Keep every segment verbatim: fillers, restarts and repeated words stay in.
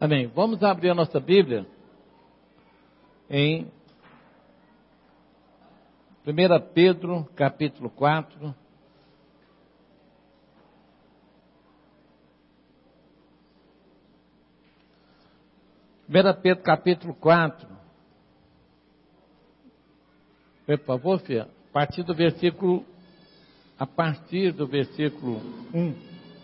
Amém. Vamos abrir a nossa Bíblia em primeira Pedro, capítulo quatro. primeira Pedro, capítulo quatro. Por favor, filha, a partir do versículo, a partir do versículo um.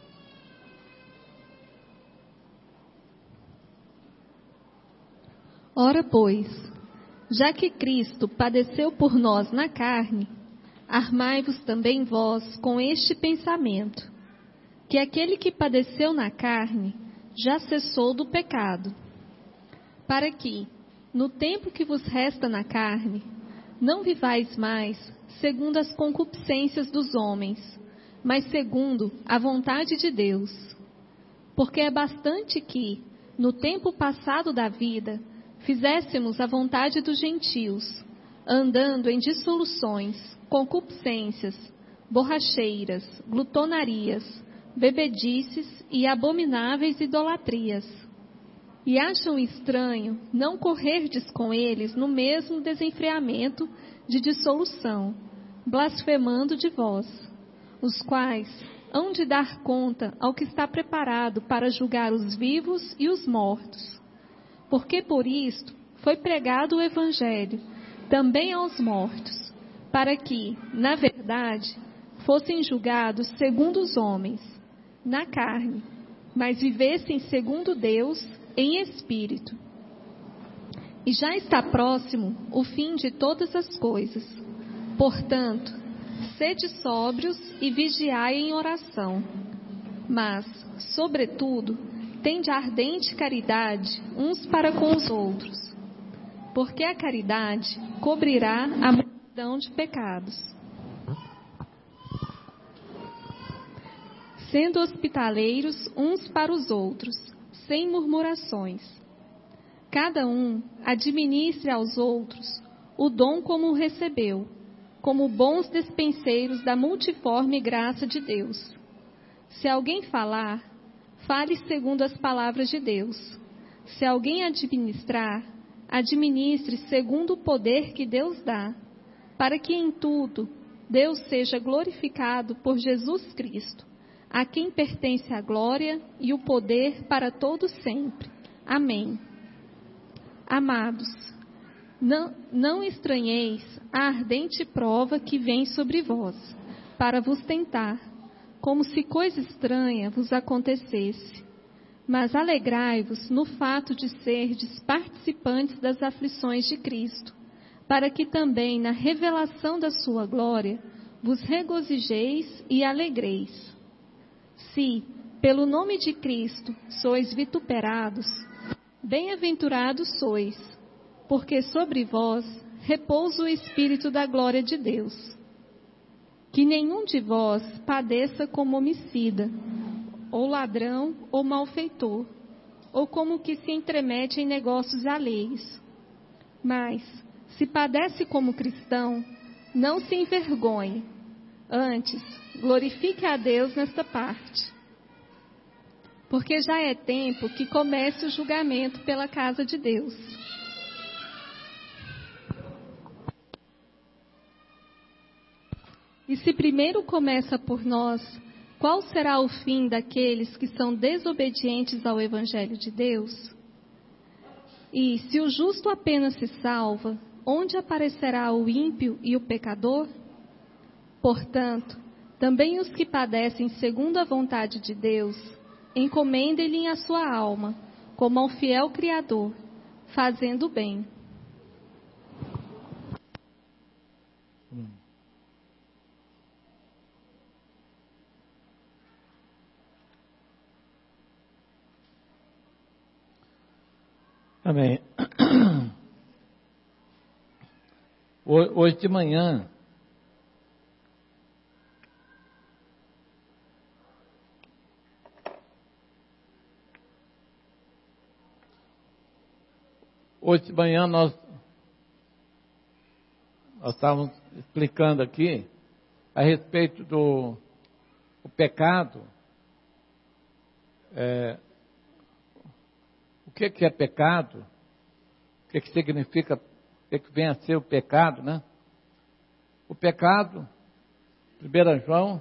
Ora, pois, já que Cristo padeceu por nós na carne, armai-vos também vós com este pensamento, que aquele que padeceu na carne já cessou do pecado, para que, no tempo que vos resta na carne, não vivais mais segundo as concupiscências dos homens, mas segundo a vontade de Deus. Porque é bastante que, no tempo passado da vida, fizéssemos a vontade dos gentios, andando em dissoluções, concupiscências, borracheiras, glutonarias, bebedices e abomináveis idolatrias. E acham estranho não correrdes com eles no mesmo desenfreamento de dissolução, blasfemando de vós, os quais hão de dar conta ao que está preparado para julgar os vivos e os mortos. Porque por isto foi pregado o Evangelho também aos mortos, para que, na verdade, fossem julgados segundo os homens, na carne, mas vivessem segundo Deus em espírito. E já está próximo o fim de todas as coisas. Portanto, sede sóbrios e vigiai em oração. Mas, sobretudo, tende ardente caridade uns para com os outros, porque a caridade cobrirá a multidão de pecados. Sendo hospitaleiros uns para os outros, sem murmurações. Cada um administre aos outros o dom como o recebeu, como bons despenseiros da multiforme graça de Deus. Se alguém falar, fale segundo as palavras de Deus. Se alguém administrar, administre segundo o poder que Deus dá, para que em tudo Deus seja glorificado por Jesus Cristo, a quem pertence a glória e o poder para todo sempre. Amém. Amados, não, não estranheis a ardente prova que vem sobre vós, para vos tentar, como se coisa estranha vos acontecesse. Mas alegrai-vos no fato de serdes participantes das aflições de Cristo, para que também na revelação da sua glória vos regozijeis e alegreis. Se, pelo nome de Cristo, sois vituperados, bem-aventurados sois, porque sobre vós repousa o Espírito da glória de Deus. Que nenhum de vós padeça como homicida, ou ladrão, ou malfeitor, ou como que se entremete em negócios alheios. Mas, se padece como cristão, não se envergonhe. Antes, glorifique a Deus nesta parte. Porque já é tempo que comece o julgamento pela casa de Deus. E se primeiro começa por nós, qual será o fim daqueles que são desobedientes ao Evangelho de Deus? E se o justo apenas se salva, onde aparecerá o ímpio e o pecador? Portanto, também os que padecem segundo a vontade de Deus, encomendem-lhe a sua alma, como ao fiel Criador, fazendo o bem. Amém. Hoje de manhã, hoje de manhã nós, nós estávamos explicando aqui a respeito do o pecado, é, que, que é pecado, o que, que significa, o que, que vem a ser o pecado, né? O pecado, primeiro João,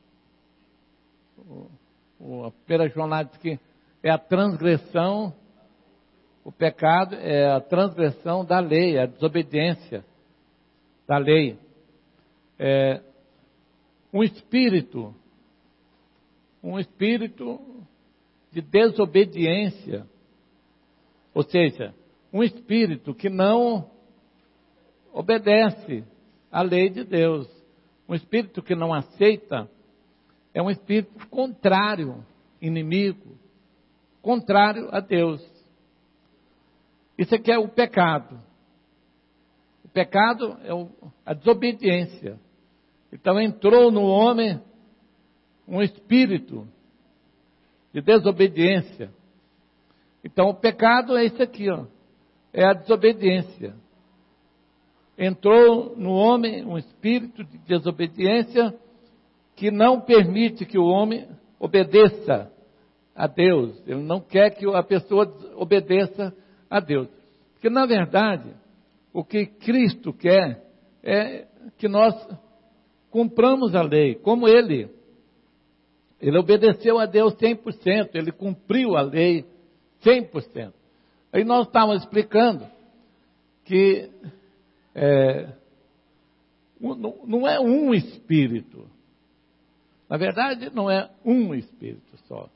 o, o, a primeira João lá diz que é a transgressão, o pecado é a transgressão da lei, a desobediência da lei. É um espírito, um espírito de desobediência, ou seja, um espírito que não obedece à lei de Deus, um espírito que não aceita, é um espírito contrário, inimigo, contrário a Deus. Isso aqui é o pecado. O pecado é o, a desobediência. Então entrou no homem um espírito de desobediência. Então o pecado é isso aqui, ó, é a desobediência. Entrou no homem um espírito de desobediência que não permite que o homem obedeça a Deus. Ele não quer que a pessoa obedeça a Deus. Porque, na verdade, o que Cristo quer é que nós cumpramos a lei, como Ele. Ele obedeceu a Deus cem por cento, Ele cumpriu a lei cem por cento. Aí nós estávamos explicando que é, não é um espírito. Na verdade, não é um espírito só.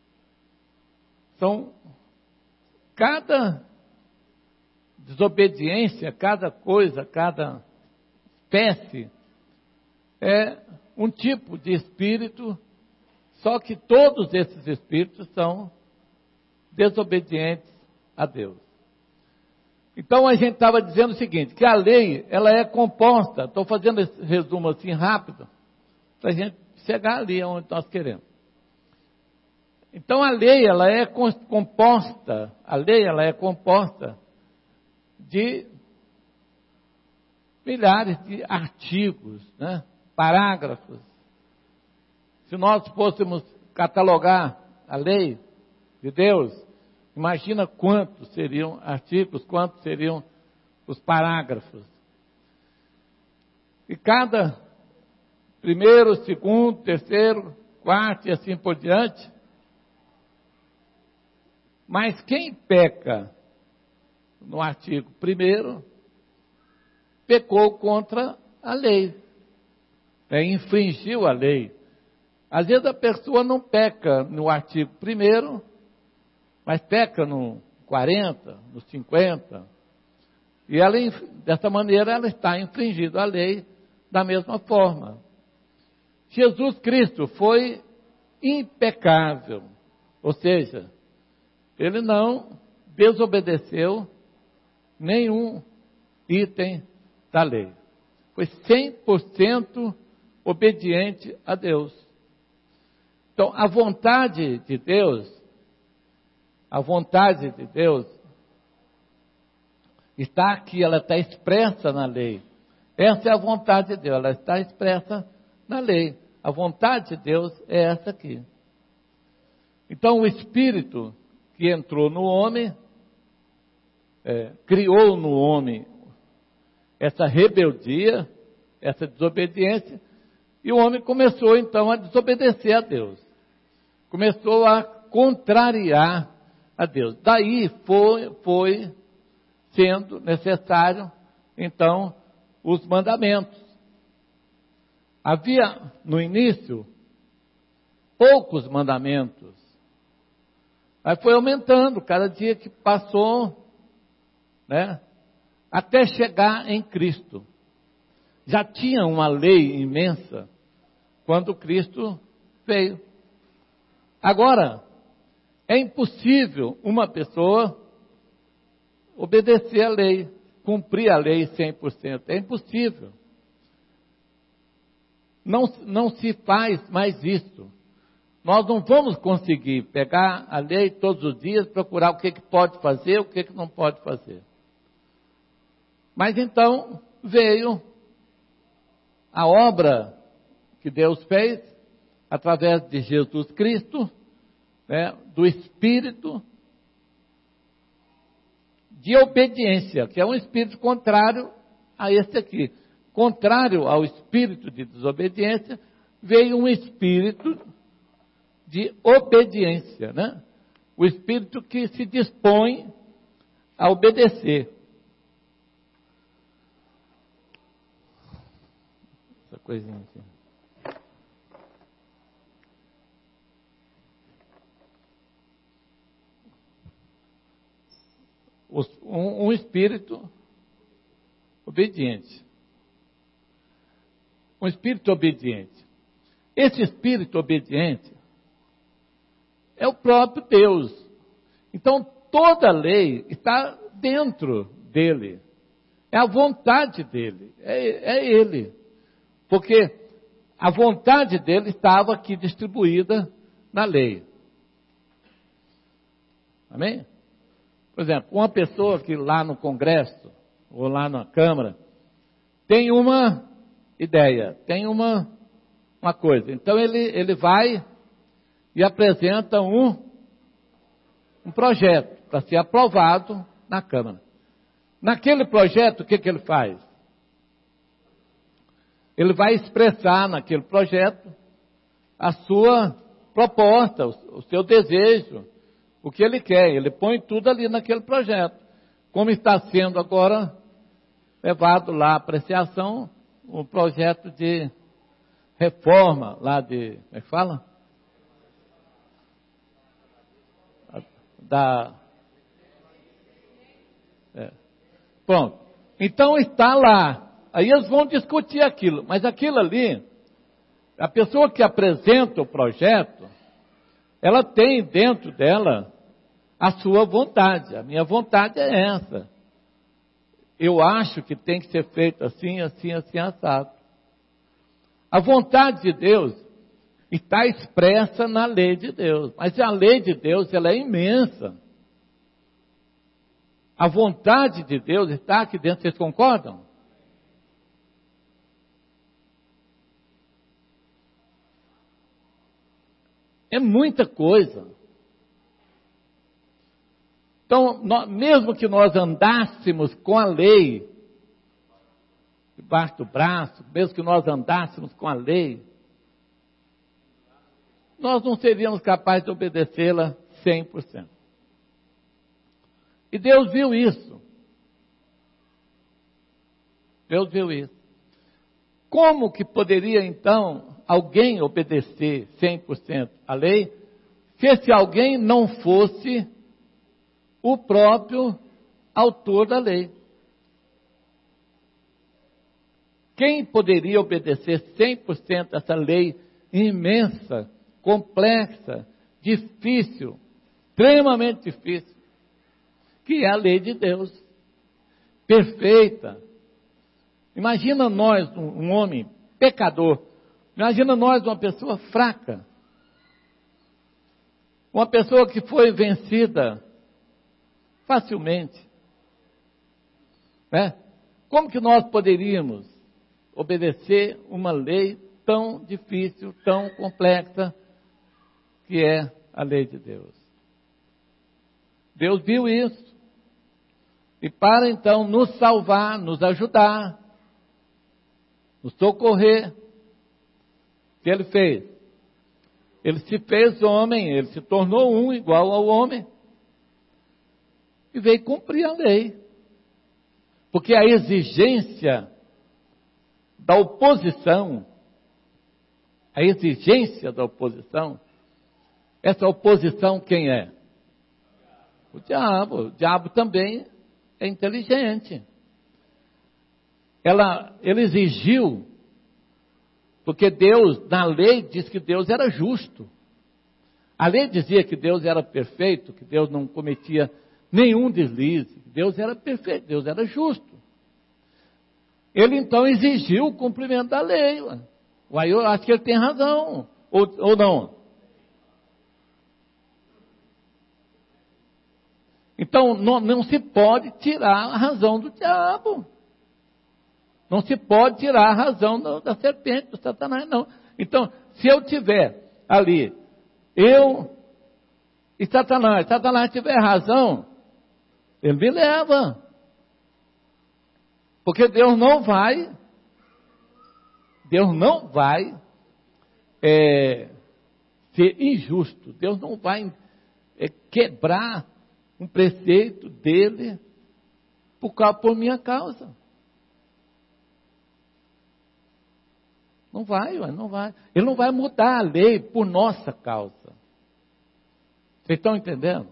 São cada desobediência, cada coisa, cada espécie é um tipo de espírito, só que todos esses espíritos são desobedientes a Deus. Então a gente estava dizendo o seguinte, que a lei, ela é composta, estou fazendo esse resumo assim rápido, para a gente chegar ali onde nós queremos. Então a lei, ela é composta, a lei, ela é composta de milhares de artigos, né? Parágrafos. Se nós fôssemos catalogar a lei de Deus, imagina quantos seriam artigos, quantos seriam os parágrafos. E cada primeiro, segundo, terceiro, quarto e assim por diante. Mas quem peca no artigo primeiro, pecou contra a lei, é, infringiu a lei. Às vezes a pessoa não peca no artigo primeiro, mas peca no quarenta, no cinquenta, e ela, dessa maneira ela está infringindo a lei da mesma forma. Jesus Cristo foi impecável, ou seja, ele não desobedeceu nenhum item da lei. Foi cem por cento obediente a Deus. Então, a vontade de Deus, a vontade de Deus está aqui, ela está expressa na lei. Essa é a vontade de Deus, ela está expressa na lei. A vontade de Deus é essa aqui. Então, o Espírito que entrou no homem, é, criou no homem essa rebeldia, essa desobediência, e o homem começou então a desobedecer a Deus. Começou a contrariar a Deus. Daí foi, foi sendo necessário, então, os mandamentos. Havia, no início, poucos mandamentos. Aí foi aumentando, cada dia que passou, né, até chegar em Cristo. Já tinha uma lei imensa quando Cristo veio. Agora, é impossível uma pessoa obedecer a lei, cumprir a lei cem por cento. É impossível. Não, não se faz mais isso. Nós não vamos conseguir pegar a lei todos os dias, procurar o que, que pode fazer, o que, que não pode fazer. Mas então veio a obra que Deus fez, através de Jesus Cristo, né, do Espírito, de obediência, que é um espírito contrário a esse aqui. Contrário ao espírito de desobediência, veio um espírito de obediência, né? O espírito que se dispõe a obedecer. Essa coisinha aqui. Um, um espírito obediente. Um espírito obediente. Esse espírito obediente é o próprio Deus. Então, toda a lei está dentro dele. É a vontade dele. É, é ele. Porque a vontade dele estava aqui distribuída na lei. Amém? Por exemplo, uma pessoa que lá no Congresso, ou lá na Câmara, tem uma ideia, tem uma, uma coisa. Então ele, ele vai e apresenta um, um projeto para ser aprovado na Câmara. Naquele projeto, o que, que ele faz? Ele vai expressar naquele projeto a sua proposta, o, o seu desejo, o que ele quer. Ele põe tudo ali naquele projeto. Como está sendo agora levado lá à apreciação o projeto de reforma lá de, como é que fala? Da, é. Pronto. Então está lá. Aí eles vão discutir aquilo. Mas aquilo ali, a pessoa que apresenta o projeto, ela tem dentro dela a sua vontade. A minha vontade é essa. Eu acho que tem que ser feito assim, assim, assim, assado. A vontade de Deus está expressa na lei de Deus. Mas a lei de Deus, ela é imensa. A vontade de Deus está aqui dentro. Vocês concordam? É muita coisa. Então, nós, mesmo que nós andássemos com a lei, debaixo do braço, mesmo que nós andássemos com a lei, nós não seríamos capazes de obedecê-la cem por cento. E Deus viu isso. Deus viu isso. Como que poderia, então, alguém obedecer cem por cento à lei, se esse alguém não fosse o próprio autor da lei? Quem poderia obedecer cem por cento a essa lei imensa, complexa, difícil, extremamente difícil, que é a lei de Deus, perfeita? Imagina nós, um homem pecador, imagina nós, uma pessoa fraca, uma pessoa que foi vencida facilmente, né? Como que nós poderíamos obedecer uma lei tão difícil, tão complexa, que é a lei de Deus? Deus viu isso, e para então nos salvar, nos ajudar, nos socorrer, o que Ele fez? Ele se fez homem, Ele se tornou um igual ao homem, e veio cumprir a lei. Porque a exigência da oposição, a exigência da oposição, essa oposição quem é? O diabo. O diabo também é inteligente. Ela, ele exigiu, porque Deus, na lei, diz que Deus era justo. A lei dizia que Deus era perfeito, que Deus não cometia nenhum deslize. Deus era perfeito, Deus era justo. Ele então exigiu o cumprimento da lei. Uai, eu acho que ele tem razão, ou, ou não? Então não, não se pode tirar a razão do diabo. Não se pode tirar a razão do, da serpente, do Satanás, não. Então, se eu tiver ali, eu e Satanás, Satanás tiver razão, Ele me leva. Porque Deus não vai, Deus não vai é, ser injusto. Deus não vai é, quebrar um preceito dele por, causa, por minha causa. Não vai, não vai. Ele não vai mudar a lei por nossa causa. Vocês estão entendendo?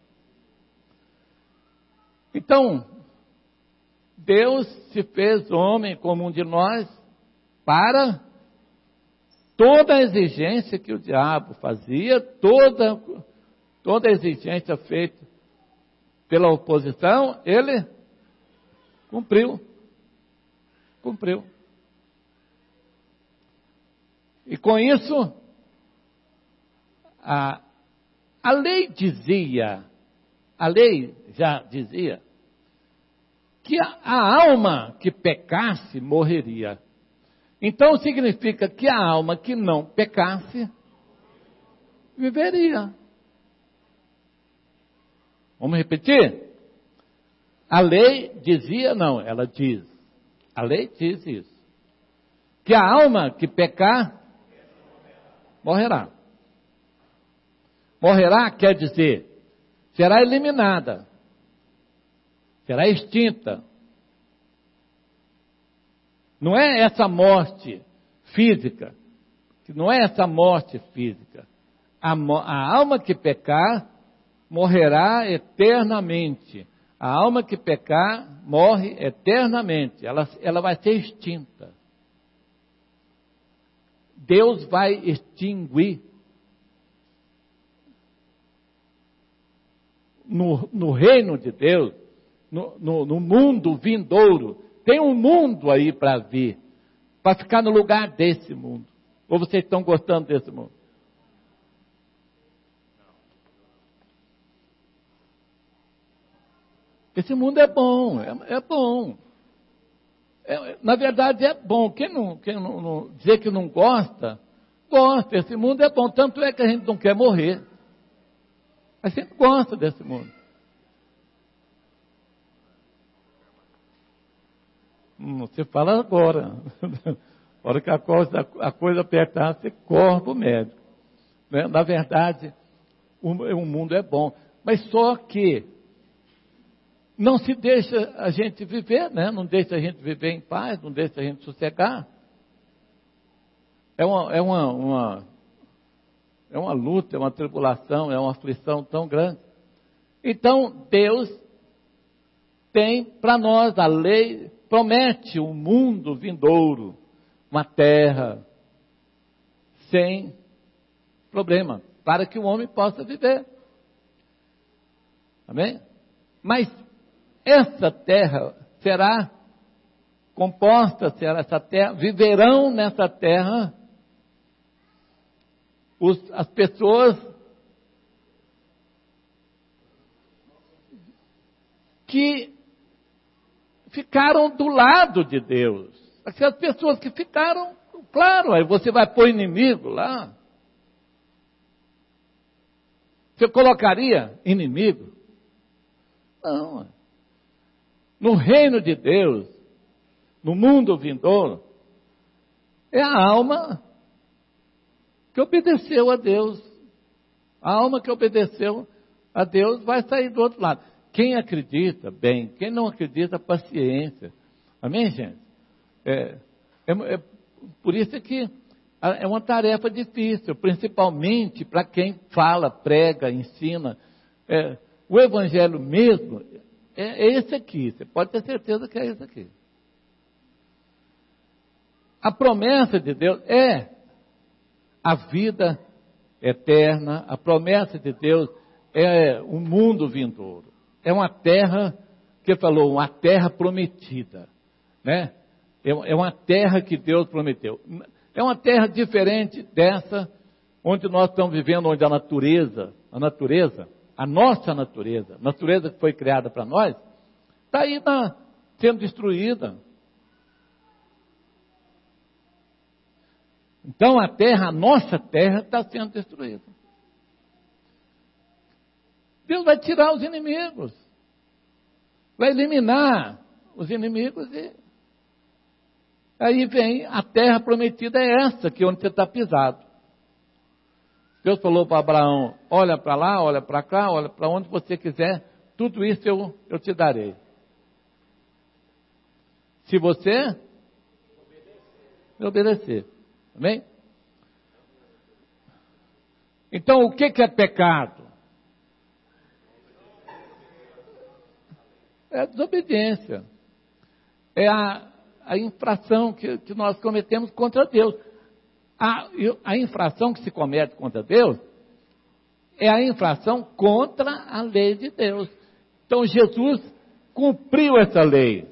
Então, Deus se fez homem como um de nós para toda a exigência que o diabo fazia, toda, toda a exigência feita pela oposição, ele cumpriu. Cumpriu. E com isso, a, a lei dizia, a lei já dizia, que a, a alma que pecasse morreria. Então significa que a alma que não pecasse viveria. Vamos repetir? A lei dizia, não, ela diz. A lei diz isso. Que a alma que pecar morrerá. Morrerá quer dizer, será eliminada. Será extinta. Não é essa morte física. Não é essa morte física. A, a alma que pecar morrerá eternamente. A alma que pecar morre eternamente. Ela, ela vai ser extinta. Deus vai extinguir. No, no reino de Deus, No, no, no mundo vindouro, tem um mundo aí para vir, para ficar no lugar desse mundo. Ou vocês estão gostando desse mundo? Esse mundo é bom, é, é bom. É, na verdade é bom. Quem, não, quem não, não dizer que não gosta, gosta. Esse mundo é bom. Tanto é que a gente não quer morrer. A gente gosta desse mundo. Você fala agora. A hora que a coisa, a coisa apertar, você corre para o médico. Né? Na verdade, o, o mundo é bom. Mas só que não se deixa a gente viver, né? Não deixa a gente viver em paz, não deixa a gente sossegar. É uma, é uma, uma, é uma luta, é uma tribulação, é uma aflição tão grande. Então, Deus tem para nós a lei, promete um mundo vindouro, uma terra sem problema, para que o homem possa viver. Amém? Mas essa terra será composta, será essa terra, viverão nessa terra os, as pessoas que ficaram do lado de Deus. Aquelas pessoas que ficaram, claro, aí você vai pôr inimigo lá. Você colocaria inimigo? Não. No reino de Deus, no mundo vindouro, é a alma que obedeceu a Deus. A alma que obedeceu a Deus vai sair do outro lado. Quem acredita, bem. Quem não acredita, paciência. Amém, gente? É, é, é, por isso é que é uma tarefa difícil, principalmente para quem fala, prega, ensina. É, o evangelho mesmo é, é esse aqui. Você pode ter certeza que é esse aqui. A promessa de Deus é a vida eterna. A promessa de Deus é o mundo vindouro. É uma terra, que falou, uma terra prometida, né? É uma terra que Deus prometeu. É uma terra diferente dessa onde nós estamos vivendo, onde a natureza, a natureza, a nossa natureza, a natureza que foi criada para nós, está aí na, sendo destruída. Então a terra, a nossa terra, está sendo destruída. Deus vai tirar os inimigos. vai eliminar os inimigos e aí vem a terra prometida, é essa que é onde você está pisado. Deus falou para Abraão, olha para lá, olha para cá, olha para onde você quiser, tudo isso eu, eu te darei. Se você me obedecer. Amém? Então, o que, que é pecado? É a desobediência. É a, a infração que, que nós cometemos contra Deus. A, a infração que se comete contra Deus é a infração contra a lei de Deus. Então, Jesus cumpriu essa lei.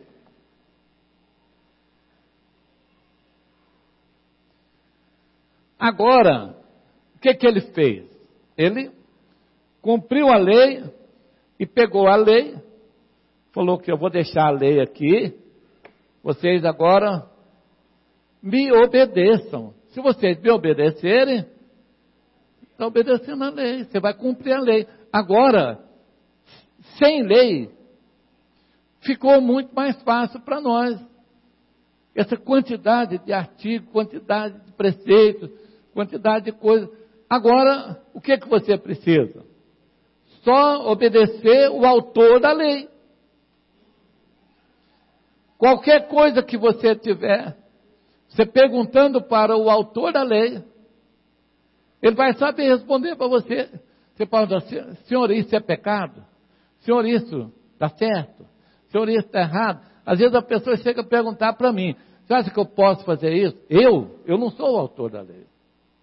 Agora, o que, que ele fez? Ele cumpriu a lei e pegou a lei, falou que eu vou deixar a lei aqui, vocês agora me obedeçam. Se vocês me obedecerem, está obedecendo a lei, você vai cumprir a lei. Agora, sem lei, ficou muito mais fácil para nós. Essa quantidade de artigos, quantidade de preceitos, quantidade de coisas. Agora, o que, que você precisa? Só obedecer o autor da lei. Qualquer coisa que você tiver, você perguntando para o autor da lei, ele vai saber responder para você. Você pode dizer, senhor, isso é pecado? Senhor, isso está certo? Senhor, isso está errado? Às vezes a pessoa chega a perguntar para mim, você acha que eu posso fazer isso? Eu? Eu não sou o autor da lei.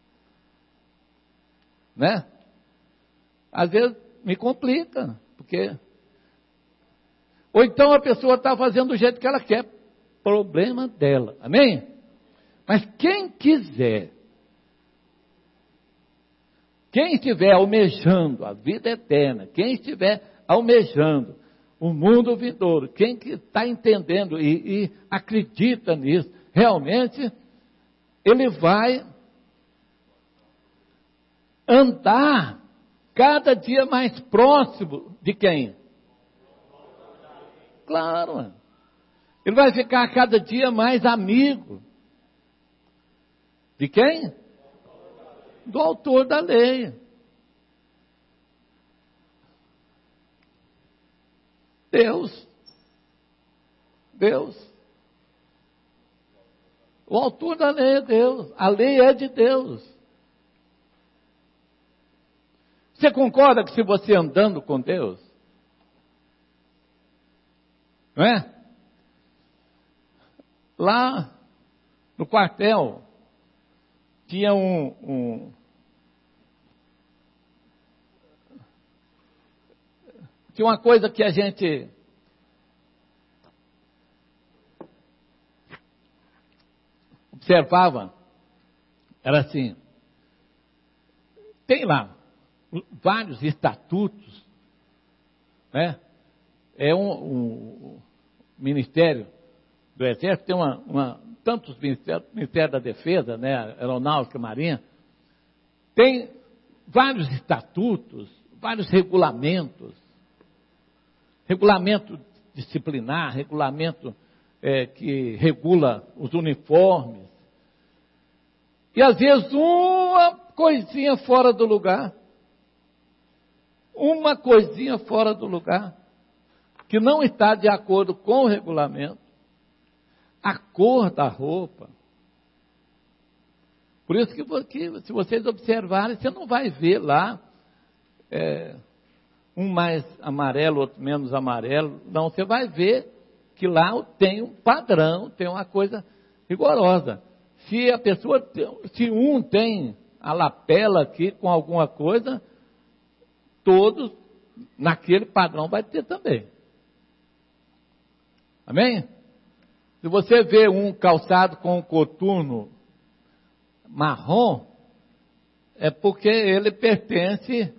Né? Às vezes me complica, porque... Ou então a pessoa está fazendo do jeito que ela quer. Problema dela. Amém? Mas quem quiser, quem estiver almejando a vida eterna, quem estiver almejando o mundo vindouro, quem que está entendendo e, e acredita nisso, realmente, ele vai andar cada dia mais próximo de quem? Claro, ele vai ficar cada dia mais amigo. De quem? Do autor da lei. Deus. Deus. O autor da lei é Deus. A lei é de Deus. Você concorda que se você andando com Deus, não é? Lá no quartel, tinha um, um tinha uma coisa que a gente observava, era assim, tem lá vários estatutos, né? É um, um ministério do Exército, tem uma, uma, tantos ministérios, Ministério da Defesa, né, Aeronáutica, Marinha, tem vários estatutos, vários regulamentos, regulamento disciplinar, regulamento é, que regula os uniformes, e às vezes uma coisinha fora do lugar, uma coisinha fora do lugar, que não está de acordo com o regulamento, a cor da roupa. Por isso que, que se vocês observarem, você não vai ver lá é, um mais amarelo, outro menos amarelo. Não, você vai ver que lá tem um padrão, tem uma coisa rigorosa. Se a pessoa, se um tem a lapela aqui com alguma coisa, todos naquele padrão vai ter também. Amém? Se você vê um calçado com um coturno marrom, é porque ele pertence...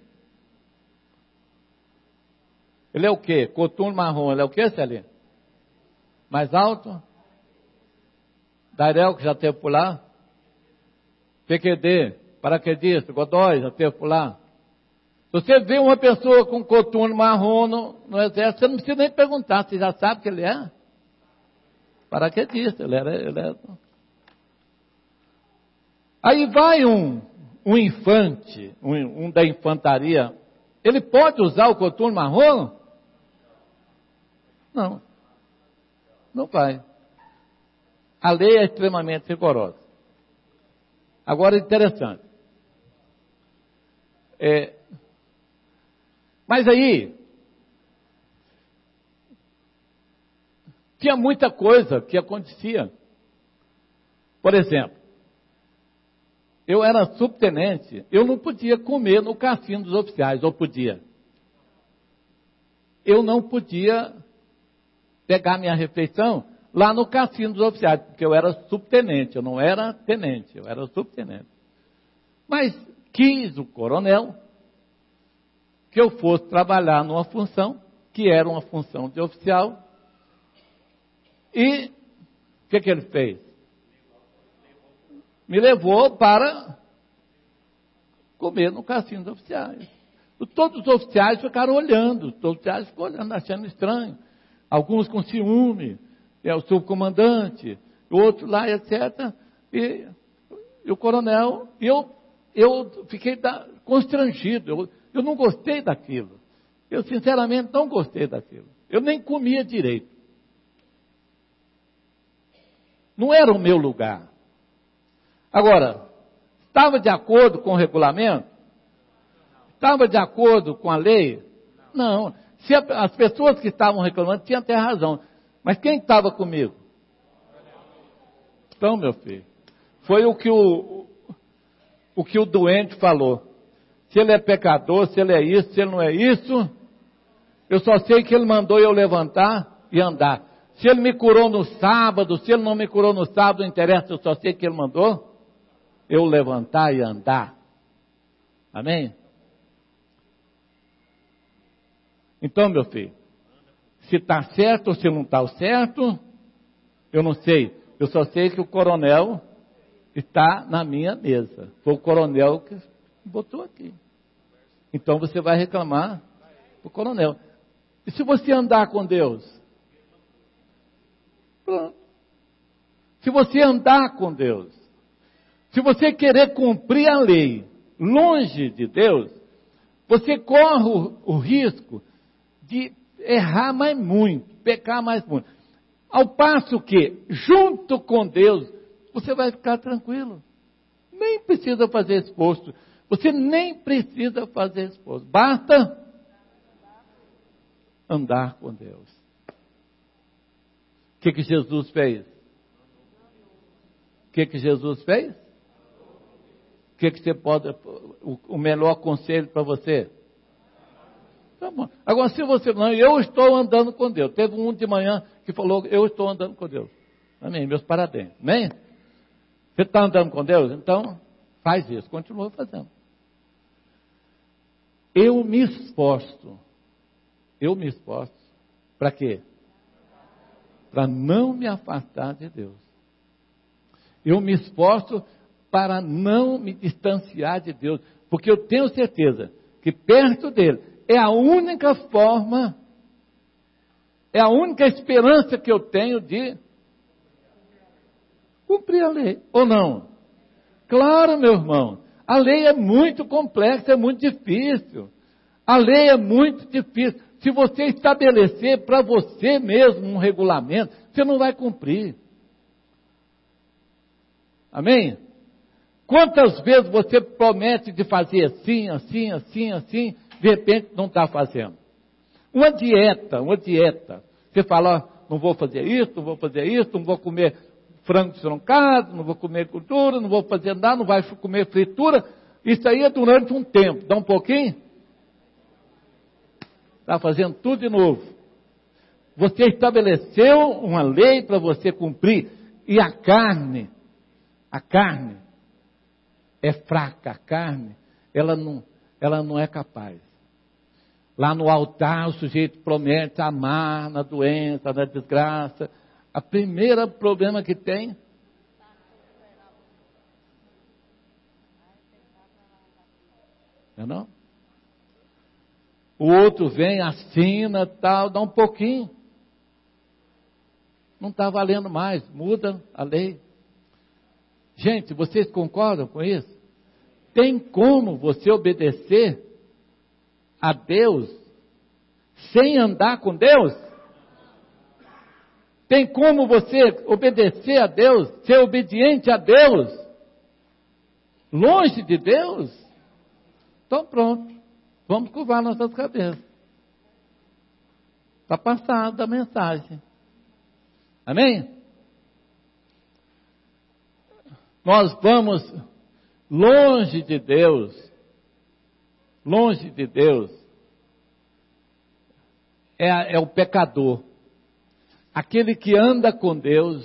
Ele é o quê? Coturno marrom, ele é o quê, Celinha? Mais alto? Darel, que já teve por lá? P Q D, paraquedista, Godói, já teve por lá? Você vê uma pessoa com coturno marrom no, no exército, você não precisa nem perguntar, você já sabe que ele é paraquedista, ele era... Ele era... Aí vai um, um infante, um, um da infantaria, ele pode usar o coturno marrom? Não, não vai. A lei é extremamente rigorosa. Agora, interessante. É, mas aí, tinha muita coisa que acontecia. Por exemplo, eu era subtenente, eu não podia comer no cassino dos oficiais, ou podia? Eu não podia pegar minha refeição lá no cassino dos oficiais, porque eu era subtenente, eu não era tenente, eu era subtenente. Mas quis o coronel que eu fosse trabalhar numa função, que era uma função de oficial, e o que, que ele fez? Me levou para comer no cassino dos oficiais. Todos os oficiais ficaram olhando, todos os oficiais ficaram olhando, achando estranho. Alguns com ciúme, é o subcomandante, o outro lá, etcétera. E, e o coronel, e eu, eu fiquei da, constrangido, eu, eu não gostei daquilo. Eu, sinceramente, não gostei daquilo. Eu nem comia direito. Não era o meu lugar. Agora, estava de acordo com o regulamento? Estava de acordo com a lei? Não. Se a, as pessoas que estavam reclamando tinham até razão. Mas quem estava comigo? Então, meu filho, foi o que o, o que o doente falou. Se ele é pecador, se ele é isso, se ele não é isso, eu só sei que ele mandou eu levantar e andar. Se ele me curou no sábado, se ele não me curou no sábado, não interessa, eu só sei que ele mandou eu levantar e andar. Amém? Então, meu filho, se está certo ou se não está certo, eu não sei. Eu só sei que o coronel está na minha mesa. Foi o coronel que botou aqui. Então você vai reclamar para o coronel. E se você andar com Deus? Pronto. Se você andar com Deus, se você querer cumprir a lei longe de Deus, você corre o, o risco de errar mais muito, pecar mais muito. Ao passo que, junto com Deus, você vai ficar tranquilo. Nem precisa fazer esforço. Você nem precisa fazer esforço. Basta andar com Deus. O que que Jesus fez? O que que Jesus fez? O que que você pode... O, o melhor conselho para você? Tá bom. Agora, se você não, eu estou andando com Deus. Teve um de manhã que falou, eu estou andando com Deus. Amém, meus parabéns. Amém? Você está andando com Deus? Então, faz isso, continua fazendo. Eu me esforço. Eu me esforço. Para quê? Para não me afastar de Deus. Eu me esforço para não me distanciar de Deus. Porque eu tenho certeza que perto dele é a única forma, é a única esperança que eu tenho de cumprir a lei. Ou não? Claro, meu irmão. A lei é muito complexa, é muito difícil. A lei é muito difícil. Se você estabelecer para você mesmo um regulamento, você não vai cumprir. Amém? Quantas vezes você promete de fazer assim, assim, assim, assim, de repente não está fazendo? Uma dieta, uma dieta. Você fala, ó, não vou fazer isso, não vou fazer isso, não vou comer frango destroncado, não vou comer gordura, não vou fazer nada, não vai comer fritura. Isso aí é durante um tempo. Dá um pouquinho? Está fazendo tudo de novo. Você estabeleceu uma lei para você cumprir. E a carne, a carne é fraca, a carne, ela não, ela não é capaz. Lá no altar o sujeito promete amar na doença, na desgraça. A primeira problema que tem... Não é não? O outro vem, assina, tal, dá um pouquinho. Não está valendo mais, muda a lei. Gente, vocês concordam com isso? Tem como você obedecer a Deus sem andar com Deus? Tem como você obedecer a Deus, ser obediente a Deus, longe de Deus? Então pronto, vamos curvar nossas cabeças. Está passada a mensagem. Amém? Nós vamos longe de Deus, longe de Deus, é, é o pecador. Aquele que anda com Deus,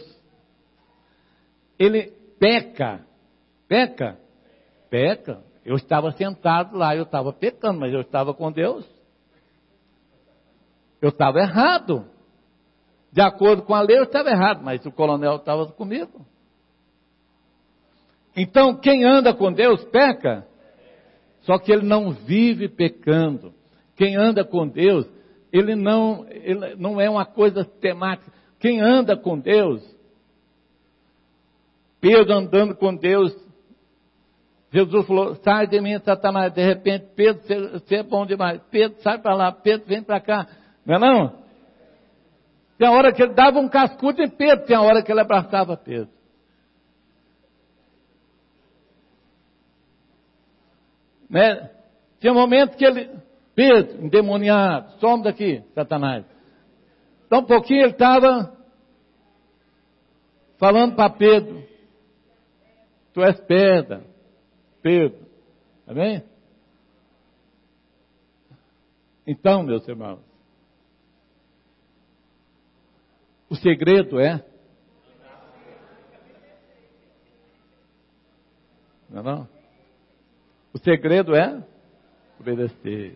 ele peca, peca, peca. Eu estava sentado lá, eu estava pecando, mas eu estava com Deus. Eu estava errado. De acordo com a lei, eu estava errado, mas o coronel estava comigo. Então, quem anda com Deus peca, só que ele não vive pecando. Quem anda com Deus, ele não, ele não é uma coisa temática. Quem anda com Deus, Pedro andando com Deus, Jesus falou, sai de mim, Satanás. De repente, Pedro, você, você é bom demais. Pedro, sai para lá. Pedro, vem para cá. Não é não? Tem a hora que ele dava um cascudo em Pedro, tem a hora que ele abraçava Pedro. Né? Tinha um momento que ele, Pedro, endemoniado, some daqui, Satanás. Então um pouquinho ele estava falando para Pedro, tu és pedra, Pedro, amém? Então, meus irmãos, o segredo é, não é não? O segredo é obedecer.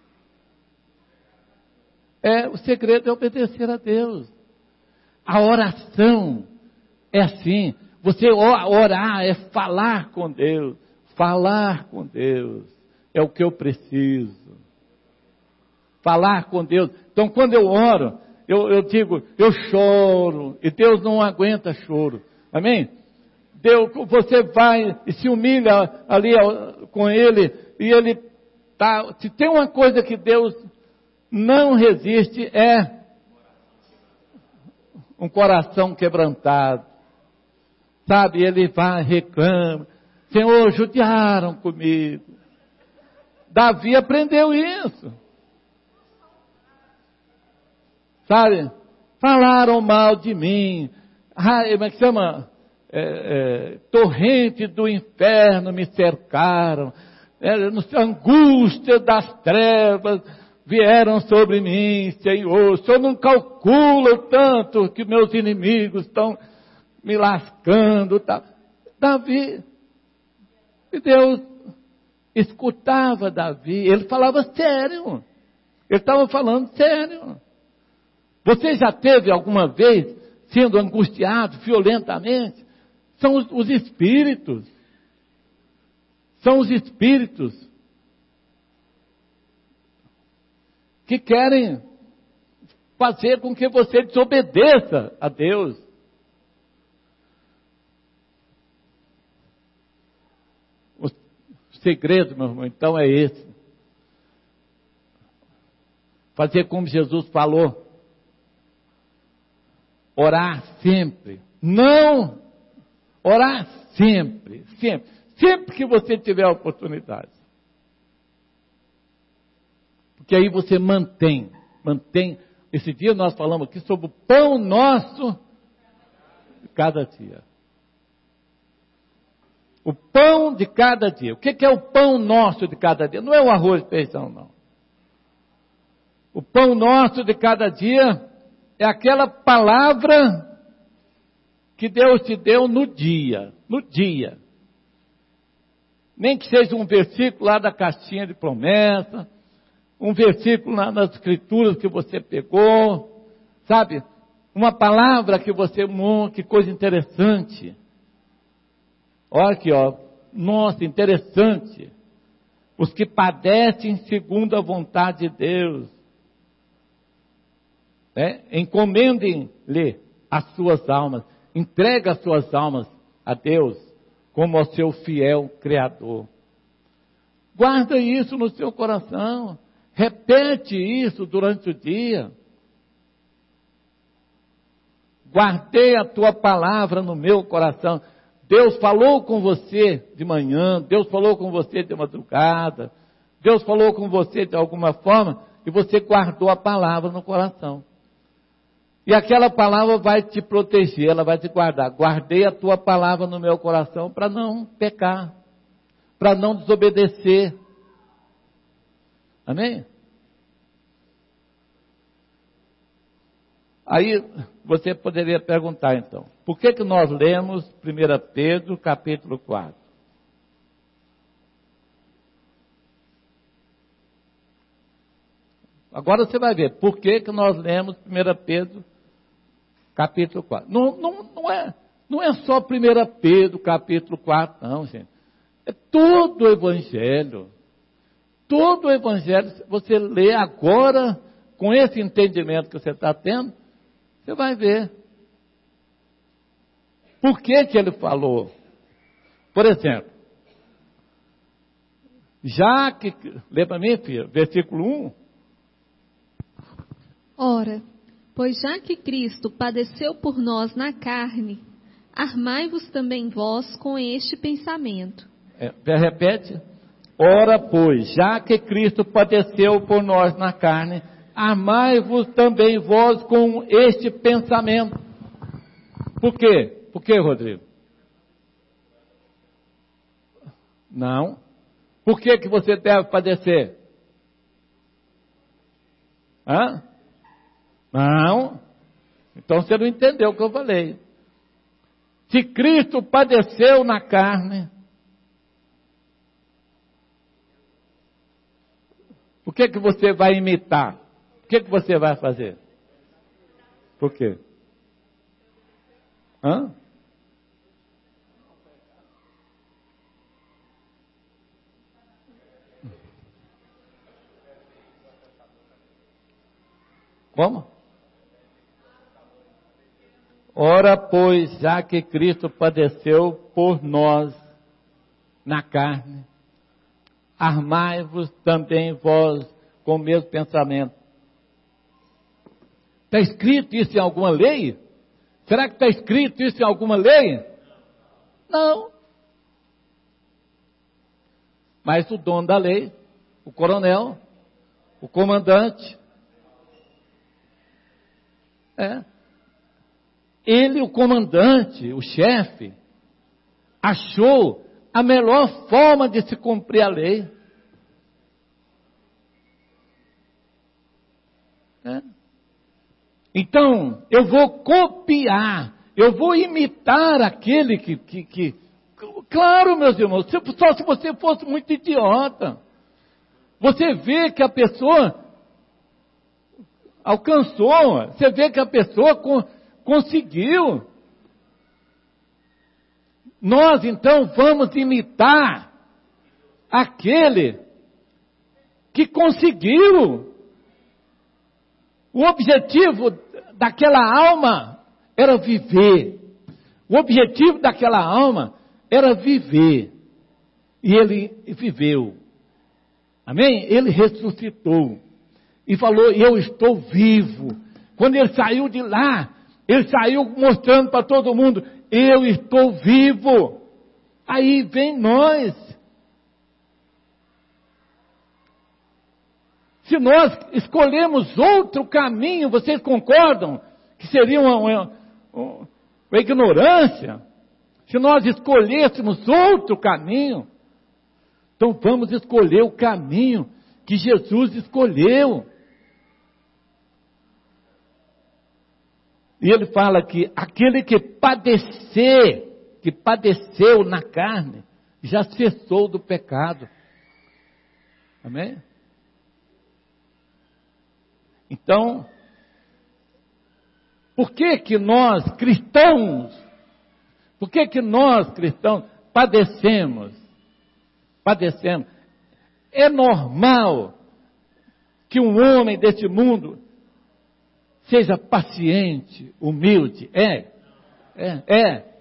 É, o segredo é obedecer a Deus. A oração é assim. Você orar é falar com Deus. Falar com Deus é o que eu preciso. Falar com Deus. Então, quando eu oro, eu, eu digo, eu choro. E Deus não aguenta choro. Amém? Deus, você vai e se humilha ali com Ele, e Ele tá. Se tem uma coisa que Deus não resiste, é um coração quebrantado. Sabe, Ele vai, reclama, Senhor, judiaram comigo. Davi aprendeu isso. Sabe, falaram mal de mim. Ah, como é que chama? É, é, torrente do inferno me cercaram, é, angústia das trevas vieram sobre mim, Senhor. O Senhor não calcula o tanto que meus inimigos estão me lascando. Tá. Davi, e Deus escutava Davi, ele falava sério, ele estava falando sério. Você já teve alguma vez sendo angustiado violentamente? São os, os espíritos. São os espíritos que querem fazer com que você desobedeça a Deus. O segredo, meu irmão, então é esse. Fazer como Jesus falou. Orar sempre. Não Orar sempre, sempre, sempre que você tiver a oportunidade. Porque aí você mantém, mantém. Esse dia nós falamos aqui sobre o pão nosso de cada dia. O pão de cada dia. O que é o pão nosso de cada dia? Não é o arroz e feijão, não. O pão nosso de cada dia é aquela palavra que Deus te deu no dia, no dia. Nem que seja um versículo lá da caixinha de promessa, um versículo lá nas escrituras que você pegou, sabe? Uma palavra que você, que coisa interessante. Olha aqui, ó, nossa, interessante. os que padecem segundo a vontade de Deus. É? Encomendem-lhe as suas almas, entregue as suas almas a Deus, como ao seu fiel Criador. Guarda isso no seu coração, repete isso durante o dia. Guardei a tua palavra no meu coração. Deus falou com você de manhã, Deus falou com você de madrugada, Deus falou com você de alguma forma, e você guardou a palavra no coração. E aquela palavra vai te proteger, ela vai te guardar. Guardei a tua palavra no meu coração para não pecar, para não desobedecer. Amém? Aí você poderia perguntar então, por que que nós lemos primeira Pedro capítulo quatro? Agora você vai ver, por que que nós lemos primeira Pedro capítulo quatro? Não, não, não, é, não é só primeira Pedro capítulo quatro, não, gente. É todo o Evangelho. Todo o Evangelho, você lê agora, com esse entendimento que você está tendo, você vai ver. Por que que ele falou? Por exemplo, já que, lê para mim, filha, versículo um. Ora, pois já que Cristo padeceu por nós na carne, armai-vos também vós com este pensamento. É, repete. Ora, pois, já que Cristo padeceu por nós na carne, armai-vos também vós com este pensamento. Por quê? Por quê, Rodrigo? Não. Por que que você deve padecer? Hã? Não. Então você não entendeu o que eu falei. Se Cristo padeceu na carne, o que que você vai imitar? O que que você vai fazer? Por quê? Hã? Como? Ora, pois, já que Cristo padeceu por nós na carne, armai-vos também vós com o mesmo pensamento. Está escrito isso em alguma lei? Será que está escrito isso em alguma lei? Não. Mas o dono da lei, o coronel, o comandante, é, ele, o comandante, o chefe, achou a melhor forma de se cumprir a lei. É. Então, eu vou copiar, eu vou imitar aquele que, que, que... Claro, meus irmãos, só se você fosse muito idiota. Você vê que a pessoa alcançou, você vê que a pessoa con, conseguiu. Nós, então, vamos imitar aquele que conseguiu. O objetivo daquela alma era viver. O objetivo daquela alma era viver. E ele viveu. Amém? Ele ressuscitou. E falou, eu estou vivo. Quando ele saiu de lá, ele saiu mostrando para todo mundo, eu estou vivo. Aí vem nós. Se nós escolhemos outro caminho, vocês concordam que seria uma, uma, uma ignorância? Se nós escolhêssemos outro caminho, então vamos escolher o caminho que Jesus escolheu. E ele fala que aquele que padecer, que padeceu na carne, já cessou do pecado. Amém? Então, por que que nós cristãos, por que que nós cristãos padecemos? Padecemos. É normal que um homem deste mundo seja paciente, humilde? É. É. É.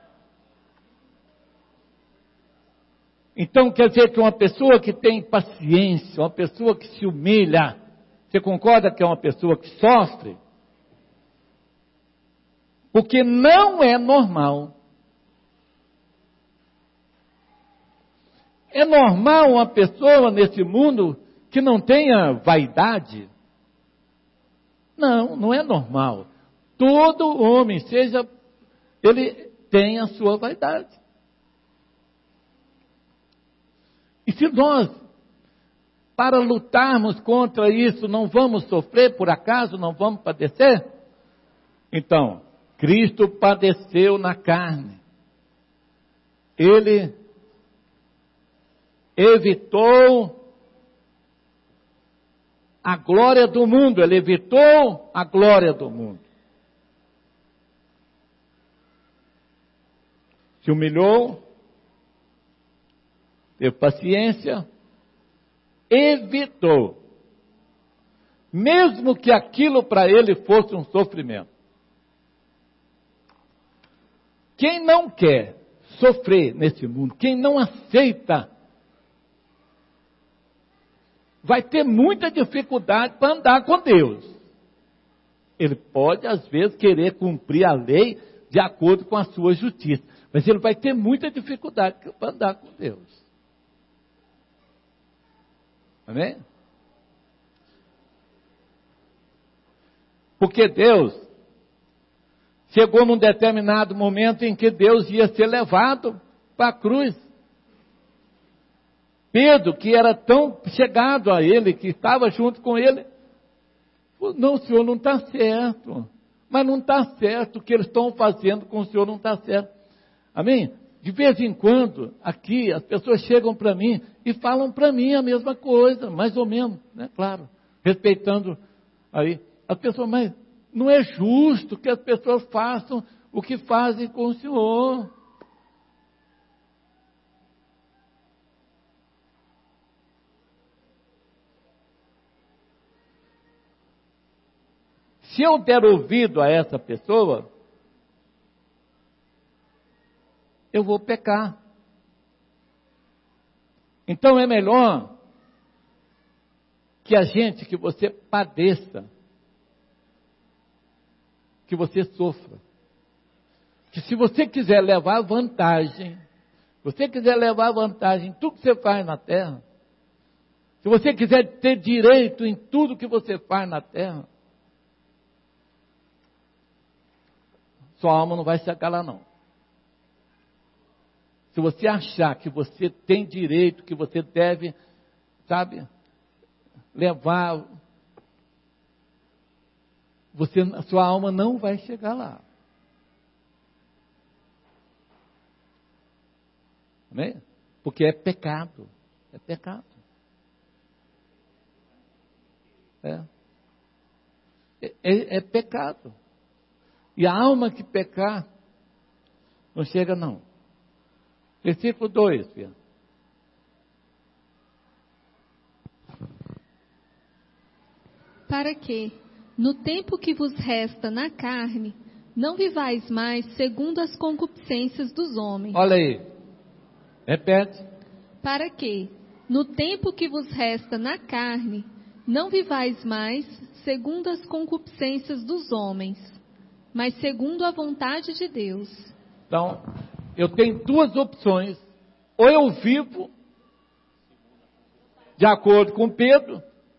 Então quer dizer que uma pessoa que tem paciência, uma pessoa que se humilha, você concorda que é uma pessoa que sofre? Porque não é normal. É normal uma pessoa nesse mundo que não tenha vaidade? Não, não é normal. Todo homem, seja, ele tem a sua vaidade. E se nós, para lutarmos contra isso, não vamos sofrer, por acaso não vamos padecer? Então, Cristo padeceu na carne. Ele evitou a glória do mundo, ele evitou a glória do mundo. Se humilhou, teve paciência, evitou, mesmo que aquilo para ele fosse um sofrimento. Quem não quer sofrer nesse mundo, quem não aceita, vai ter muita dificuldade para andar com Deus. Ele pode, às vezes, querer cumprir a lei de acordo com a sua justiça, mas ele vai ter muita dificuldade para andar com Deus. Amém? Porque Deus chegou num determinado momento em que Deus ia ser levado para a cruz. Pedro, que era tão chegado a ele, que estava junto com ele, falou, não, senhor, não está certo. Mas não está certo, o que eles estão fazendo com o senhor não está certo. Amém? De vez em quando, aqui, as pessoas chegam para mim e falam para mim a mesma coisa, mais ou menos, né? Claro, respeitando aí. As pessoas, mas não é justo que as pessoas façam o que fazem com o senhor. Se eu der ouvido a essa pessoa, eu vou pecar. Então é melhor que a gente, que você padeça, que você sofra. Que se você quiser levar vantagem, se você quiser levar vantagem em tudo que você faz na terra, se você quiser ter direito em tudo que você faz na terra, sua alma não vai chegar lá não. Se você achar que você tem direito, que você deve, sabe, levar, você, a sua alma não vai chegar lá. Amém? Porque é pecado. É pecado. É. É, é, é pecado. E a alma que pecar, não chega não. Versículo dois, filho. Para que, no tempo que vos resta na carne, não vivais mais segundo as concupiscências dos homens. Olha aí. Repete. Para que, no tempo que vos resta na carne, não vivais mais segundo as concupiscências dos homens, mas segundo a vontade de Deus. Então, eu tenho duas opções. Ou eu vivo de acordo com Pedro.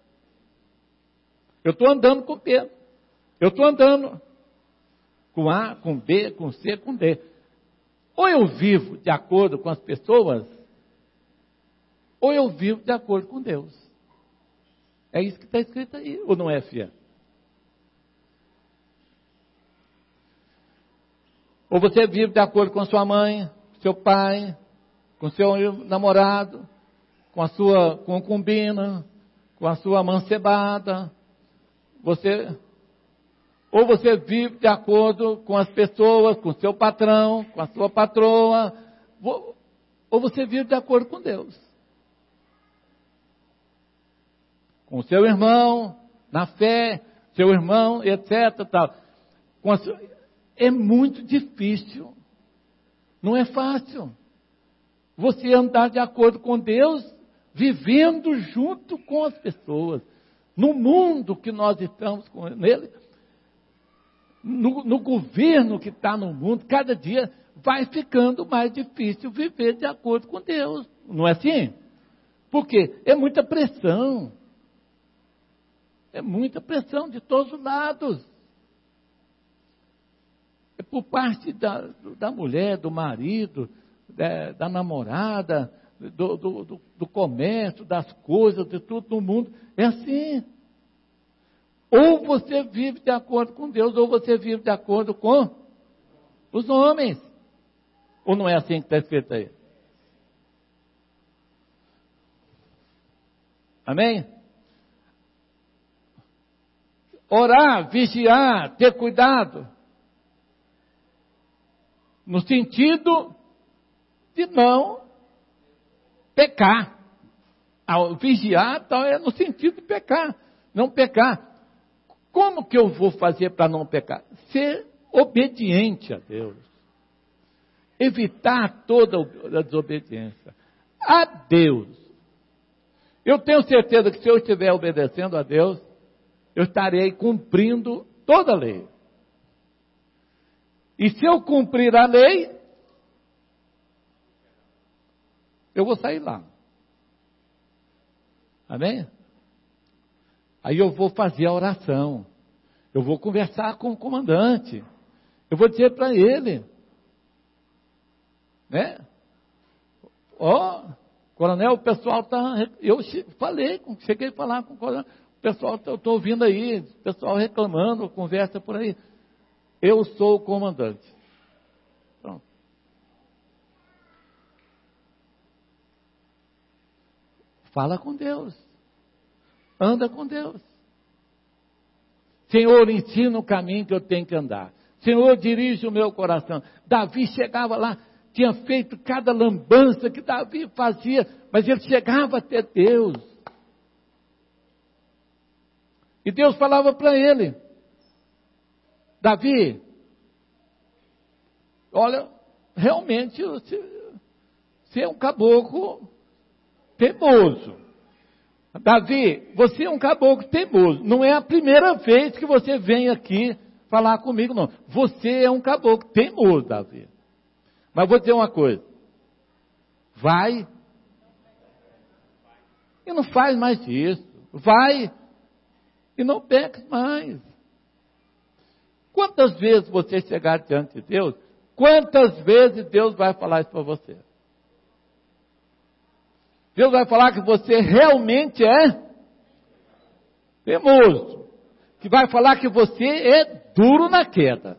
Eu estou andando com Pedro. Eu estou andando com A, com B, com C, com D. Ou eu vivo de acordo com as pessoas, ou eu vivo de acordo com Deus. É isso que está escrito aí, ou não é, filha? Ou você vive de acordo com a sua mãe, seu pai, com seu namorado, com a sua concubina, com a sua amancebada. Você, ou você vive de acordo com as pessoas, com seu patrão, com a sua patroa, ou você vive de acordo com Deus. com seu irmão, na fé, seu irmão, etcétera. Tal. É muito difícil, não é fácil. Você andar de acordo com Deus, vivendo junto com as pessoas. No mundo que nós estamos com nele, no, no governo que está no mundo, cada dia vai ficando mais difícil viver de acordo com Deus. Não é assim? Por quê? É muita pressão. É muita pressão de todos os lados. É por parte da, da mulher, do marido, da, da namorada, do, do, do, do comércio, das coisas, de tudo no mundo. É assim. Ou você vive de acordo com Deus, ou você vive de acordo com os homens. Ou não é assim que está escrito aí? Amém? Orar, vigiar, ter cuidado. No sentido de não pecar. Ao vigiar, tal, é no sentido de pecar. Não pecar. Como que eu vou fazer para não pecar? Ser obediente a Deus. Evitar toda a desobediência. A Deus. Eu tenho certeza que se eu estiver obedecendo a Deus, eu estarei cumprindo toda a lei. E se eu cumprir a lei, eu vou sair lá. Amém? Aí eu vou fazer a oração. Eu vou conversar com o comandante. Eu vou dizer para ele, né? Ó, oh, coronel, o pessoal está... Eu falei, cheguei a falar com o coronel. O pessoal, eu estou ouvindo aí, o pessoal reclamando, conversa por aí. Eu sou o comandante. Pronto. Fala com Deus. Anda com Deus. Senhor, ensina o caminho que eu tenho que andar. Senhor, dirige o meu coração. Davi chegava lá, tinha feito cada lambança que Davi fazia, mas ele chegava até Deus. E Deus falava para ele, Davi, olha, realmente você, você é um caboclo teimoso. Davi, você é um caboclo teimoso. Não é a primeira vez que você vem aqui falar comigo, não. Você é um caboclo teimoso, Davi. Mas vou dizer uma coisa. Vai. E não faz mais isso. Vai. E não peques mais. Quantas vezes você chegar diante de Deus, quantas vezes Deus vai falar isso para você? Deus vai falar que você realmente é teimoso. Que vai falar que você é duro na queda.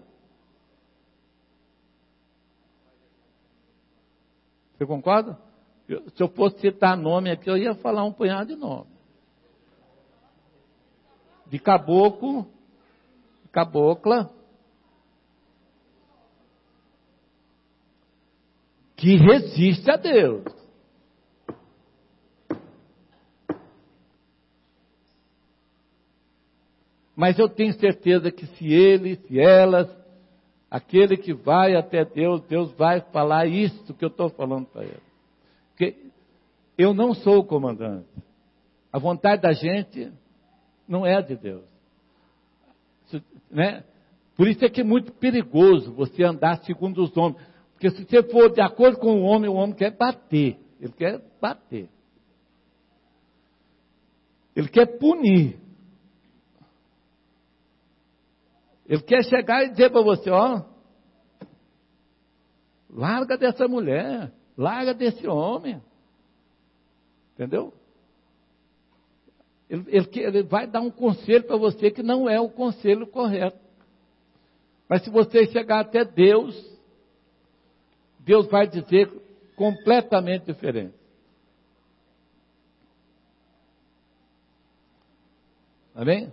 Você concorda? Eu, se eu fosse citar nome aqui, eu ia falar um punhado de nome. De caboclo, cabocla, que resiste a Deus. Mas eu tenho certeza que se ele, se elas, aquele que vai até Deus, Deus vai falar isso que eu estou falando para ele. Porque eu não sou o comandante. A vontade da gente não é de Deus. Né? Por isso é que é muito perigoso você andar segundo os homens. Porque se você for de acordo com o homem, o homem quer bater. Ele quer bater. Ele quer punir. Ele quer chegar e dizer para você, ó, larga dessa mulher, larga desse homem. Entendeu? Ele, ele, ele vai dar um conselho para você que não é o conselho correto. Mas se você chegar até Deus, Deus vai dizer completamente diferente. Amém?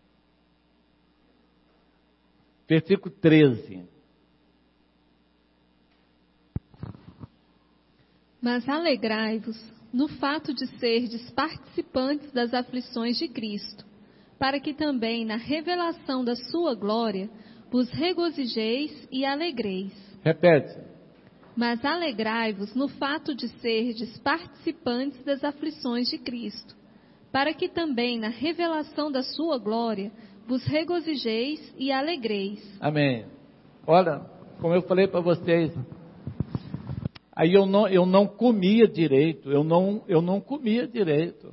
Versículo treze. Mas alegrai-vos no fato de serdes participantes das aflições de Cristo, para que também na revelação da sua glória vos regozijeis e alegreis. Repete. Mas alegrai-vos no fato de serdes participantes das aflições de Cristo, para que também na revelação da sua glória vos regozijeis e alegreis. Amém. Olha, como eu falei para vocês, aí eu não, eu não comia direito, eu não, eu não comia direito.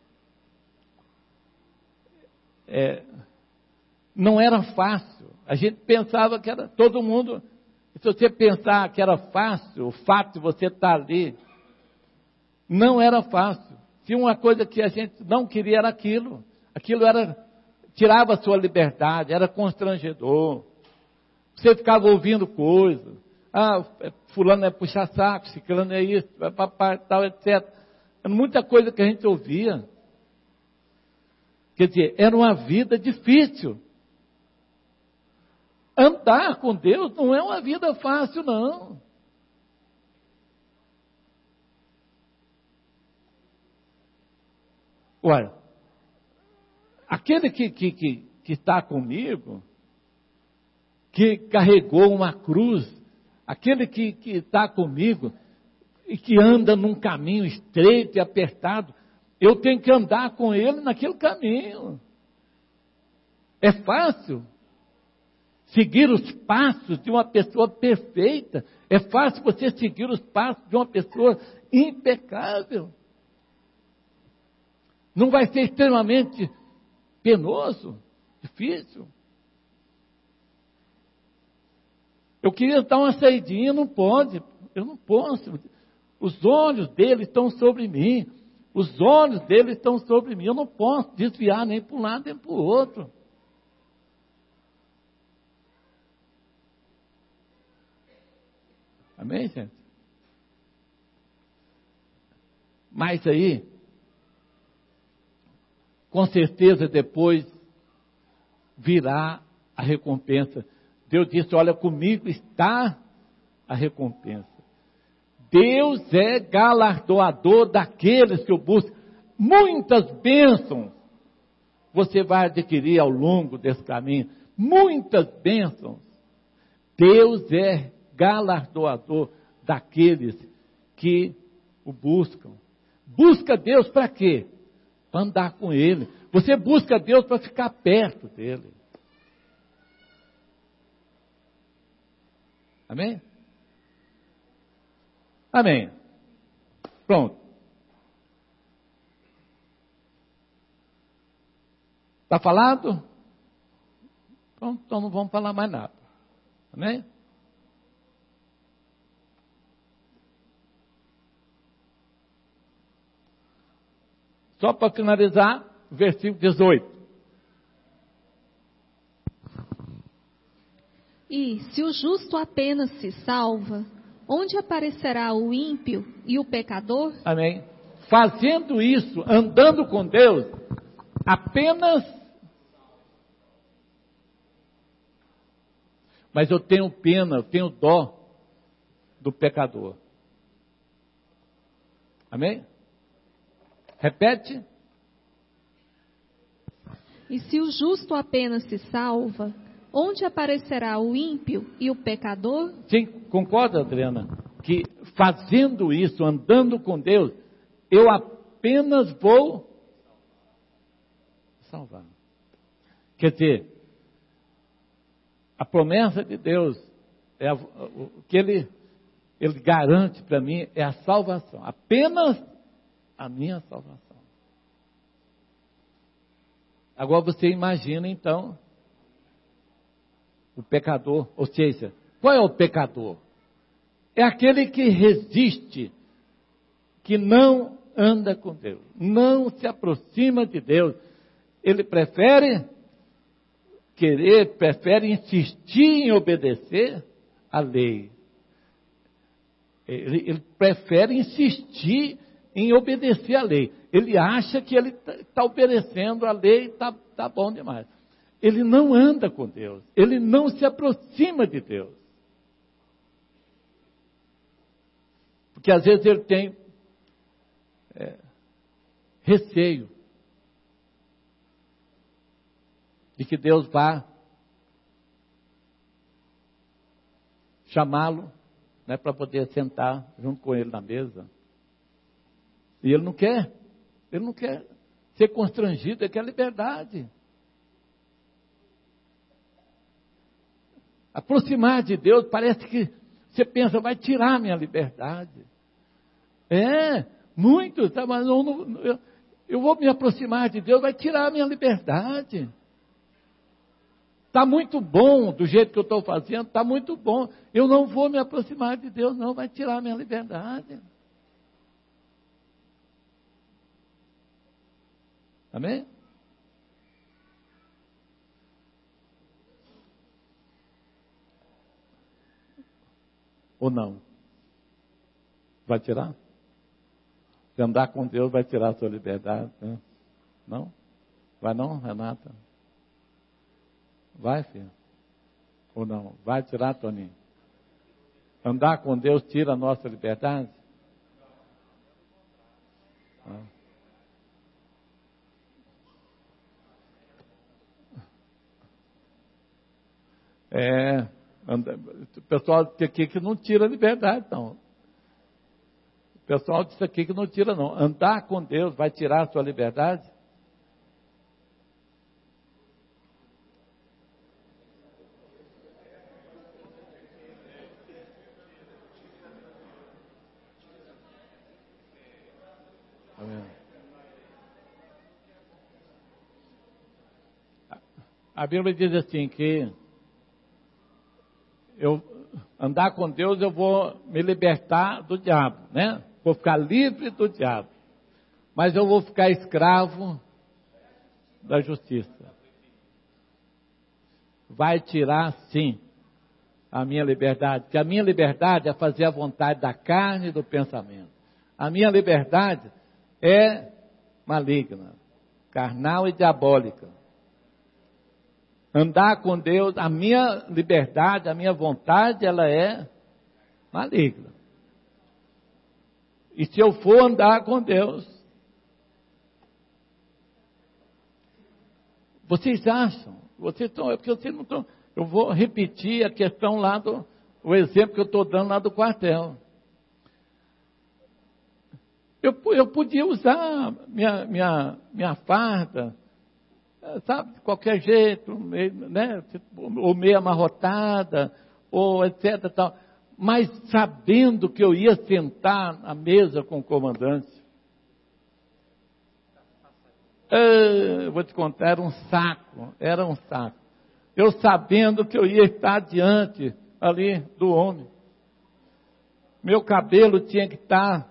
É, não era fácil. A gente pensava que era todo mundo. Se você pensar que era fácil, o fato de você estar ali, não era fácil. Tinha uma coisa que a gente não queria, era aquilo. Aquilo era, tirava a sua liberdade, era constrangedor. Você ficava ouvindo coisas. Ah, fulano é puxa-saco, ciclano é isso, papai, tal, etcétera. Era muita coisa que a gente ouvia. Quer dizer, era uma vida difícil. Andar com Deus não é uma vida fácil, não. Olha, aquele que, que, que, que está comigo, que carregou uma cruz, aquele que, que está comigo e que anda num caminho estreito e apertado, eu tenho que andar com ele naquele caminho. É fácil seguir os passos de uma pessoa perfeita. É fácil você seguir os passos de uma pessoa impecável. Não vai ser extremamente penoso, difícil. Eu queria dar uma saidinha, não pode, eu não posso. Os olhos dele estão sobre mim. Os olhos dele estão sobre mim. Eu não posso desviar nem para um lado nem para o outro. Amém, gente? Mas aí, com certeza depois virá a recompensa. Deus disse, olha, comigo está a recompensa. Deus é galardoador daqueles que o buscam. Muitas bênçãos você vai adquirir ao longo desse caminho. Muitas bênçãos. Deus é galardoador daqueles que o buscam. Busca Deus para quê? Para andar com Ele. Você busca Deus para ficar perto dEle. Amém? Amém. Pronto. Está falado? Pronto, então não vamos falar mais nada. Amém? Só para finalizar, versículo dezoito. E se o justo apenas se salva, onde aparecerá o ímpio e o pecador? Amém. Fazendo isso, andando com Deus, apenas. Mas eu tenho pena, eu tenho dó do pecador. Amém? Repete. E se o justo apenas se salva, onde aparecerá o ímpio e o pecador? Sim, concorda, Adriana? Que fazendo isso, andando com Deus, eu apenas vou salvar. Quer dizer, a promessa de Deus, é a, o que Ele, Ele garante para mim é a salvação. Apenas a minha salvação. Agora você imagina então o pecador, ou seja, qual é o pecador? É aquele que resiste, que não anda com Deus, não se aproxima de Deus. Ele prefere querer, prefere insistir em obedecer a lei. Ele, ele prefere insistir em obedecer a lei. Ele acha que ele está obedecendo a lei e está tá bom demais. Ele não anda com Deus. Ele não se aproxima de Deus. Porque às vezes ele tem é, receio de que Deus vá chamá-lo, né, para poder sentar junto com ele na mesa. E ele não quer, ele não quer ser constrangido, ele quer liberdade. Aproximar de Deus, parece que você pensa, vai tirar minha liberdade. É, muito, tá, mas não, não, eu, eu vou me aproximar de Deus, vai tirar minha liberdade. Está muito bom do jeito que eu estou fazendo, está muito bom. Eu não vou me aproximar de Deus, não, vai tirar minha liberdade. Amém? Ou não? Vai tirar? Se andar com Deus, vai tirar a sua liberdade, né? Não? Vai não, Renata? Vai, filho? Ou não? Vai tirar, Toninho? Andar com Deus tira a nossa liberdade? Ah. É, anda, o pessoal disse aqui que não tira a liberdade, não. O pessoal disse aqui que não tira, não. Andar com Deus vai tirar a sua liberdade? A Bíblia diz assim que eu andar com Deus, eu vou me libertar do diabo, né? Vou ficar livre do diabo. Mas eu vou ficar escravo da justiça. Vai tirar, sim, a minha liberdade. Porque a minha liberdade é fazer a vontade da carne e do pensamento. A minha liberdade é maligna, carnal e diabólica. Andar com Deus, a minha liberdade, a minha vontade, ela é maligna. E se eu for andar com Deus, vocês acham, vocês estão, é porque vocês não estão, eu vou repetir a questão lá do, o exemplo que eu estou dando lá do quartel. Eu, eu podia usar minha, minha, minha farda, sabe, de qualquer jeito, meio, né, ou meio amarrotada, ou etc. Tal. Mas sabendo que eu ia sentar à mesa com o comandante, eu vou te contar, era um saco, era um saco. Eu sabendo que eu ia estar diante ali do homem. Meu cabelo tinha que estar,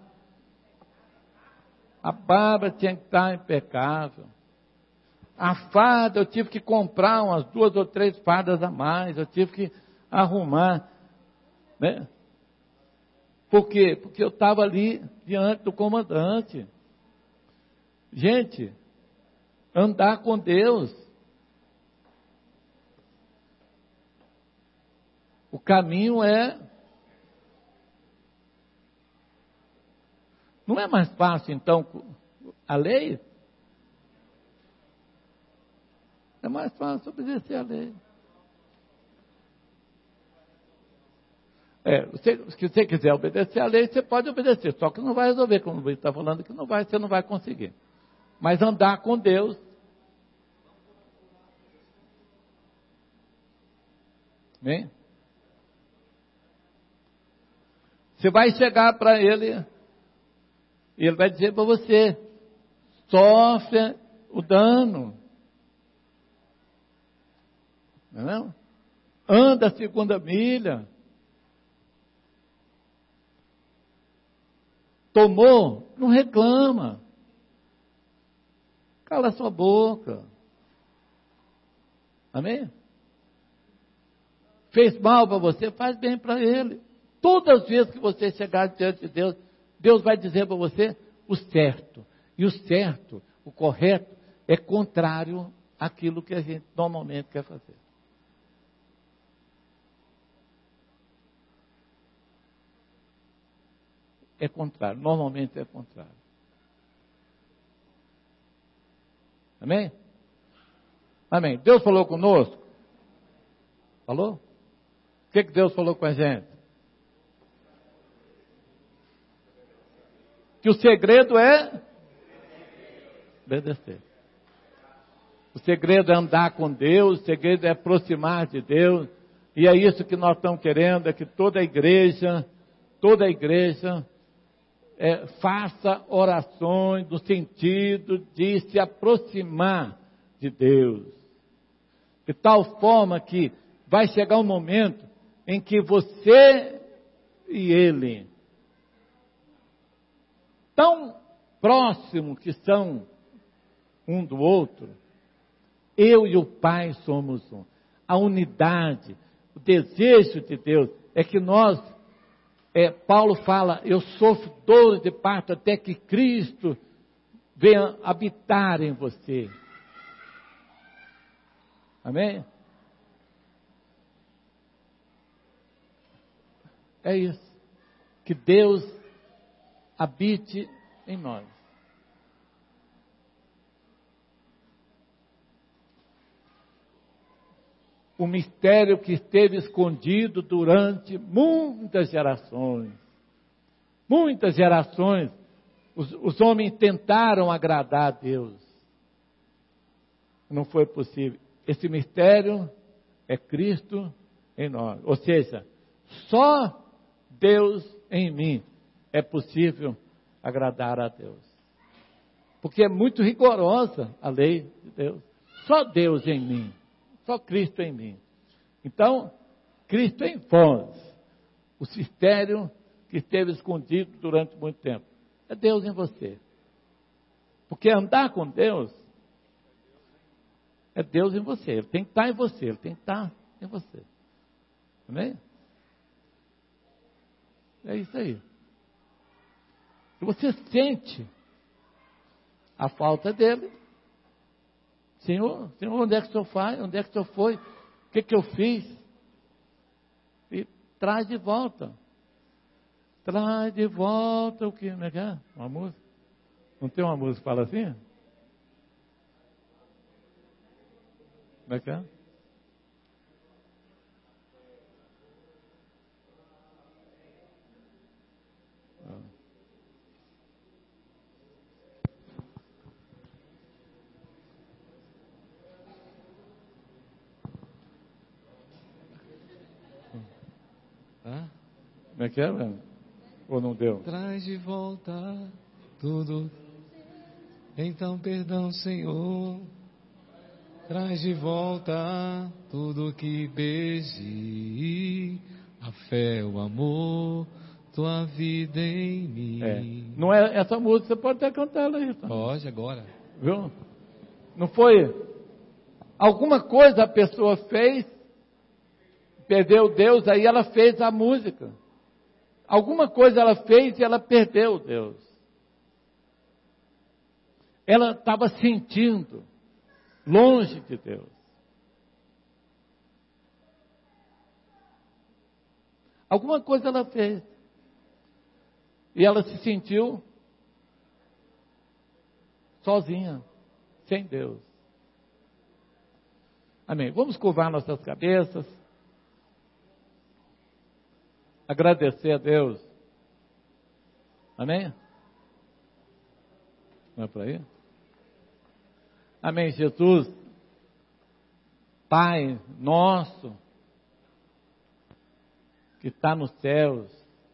a barba tinha que estar impecável. A farda, eu tive que comprar umas duas ou três fardas a mais, eu tive que arrumar, né? Por quê? Porque eu estava ali diante do comandante. Gente, andar com Deus, o caminho é, não é mais fácil então, a lei? É mais fácil obedecer a lei. É, você, se você quiser obedecer a lei, você pode obedecer, só que não vai resolver, como você está falando que não vai, você não vai conseguir. Mas andar com Deus, bem, você vai chegar para ele, e ele vai dizer para você, sofre o dano. Não? Anda a segunda milha. Tomou, não reclama. Cala sua boca. Amém? Fez mal para você, faz bem para ele. Todas as vezes que você chegar diante de Deus, Deus vai dizer para você o certo. E o certo, o correto, é contrário àquilo que a gente normalmente quer fazer. É contrário, normalmente é contrário. Amém? Amém. Deus falou conosco? Falou? O que, que Deus falou com a gente? Que o segredo é obedecer. O segredo é andar com Deus, o segredo é aproximar de Deus. E é isso que nós estamos querendo, é que toda a igreja, toda a igreja é, faça orações no sentido de se aproximar de Deus. De tal forma que vai chegar um momento em que você e Ele, tão próximos que são um do outro, eu e o Pai somos um. A unidade, o desejo de Deus é que nós, é, Paulo fala, eu sofro dor de parto até que Cristo venha habitar em você. Amém? É isso. Que Deus habite em nós. O mistério que esteve escondido durante muitas gerações. Muitas gerações, os, os homens tentaram agradar a Deus. Não foi possível. Esse mistério é Cristo em nós. Ou seja, só Deus em mim é possível agradar a Deus. Porque é muito rigorosa a lei de Deus. Só Deus em mim. Só Cristo em mim. Então, Cristo em vós. O mistério que esteve escondido durante muito tempo. É Deus em você. Porque andar com Deus é Deus em você. Ele tem que estar em você. Ele tem que estar em você. Amém? É isso aí. Se você sente a falta dele, Senhor, Senhor, onde é que o Senhor faz? Onde é que o Senhor foi? O que, que eu fiz? E traz de volta. Traz de volta o que? Não é que é? Uma música? Não tem uma música que fala assim? Como é que é? Ah, como é que é, mano? Ou não deu? Traz de volta tudo. Então, perdão, Senhor. Traz de volta tudo que perdi. A fé, o amor, tua vida em mim. É. Não é essa música, você pode até cantar ela aí. Tá? Pode agora. Viu? Não foi alguma coisa a pessoa fez, perdeu Deus, aí ela fez a música. Alguma coisa ela fez e ela perdeu Deus. Ela estava sentindo longe de Deus. Alguma coisa ela fez. E ela se sentiu sozinha, sem Deus. Amém. Vamos curvar nossas cabeças. Agradecer a Deus. Amém? Não é por aí? Amém, Jesus. Pai nosso, que está nos céus,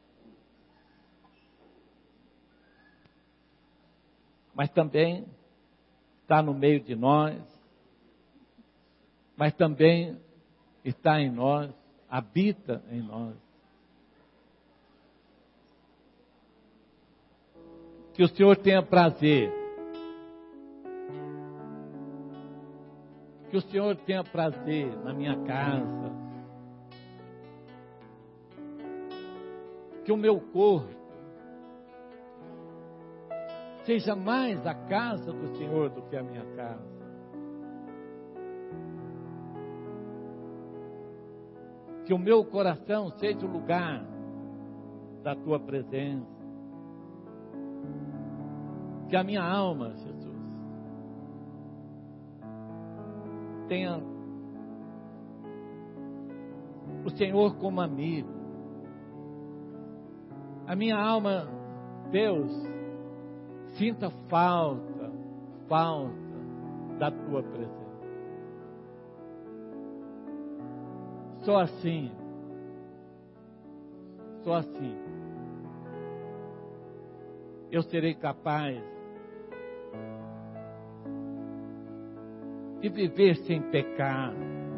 mas também está no meio de nós, mas também está em nós, habita em nós. Que o Senhor tenha prazer. Que o Senhor tenha prazer na minha casa. Que o meu corpo seja mais a casa do Senhor do que a minha casa. Que o meu coração seja o lugar da tua presença. Que a minha alma, Jesus, tenha o Senhor como amigo. A minha alma, Deus, sinta falta, falta da tua presença. Só assim, só assim, eu serei capaz de viver sem pecar.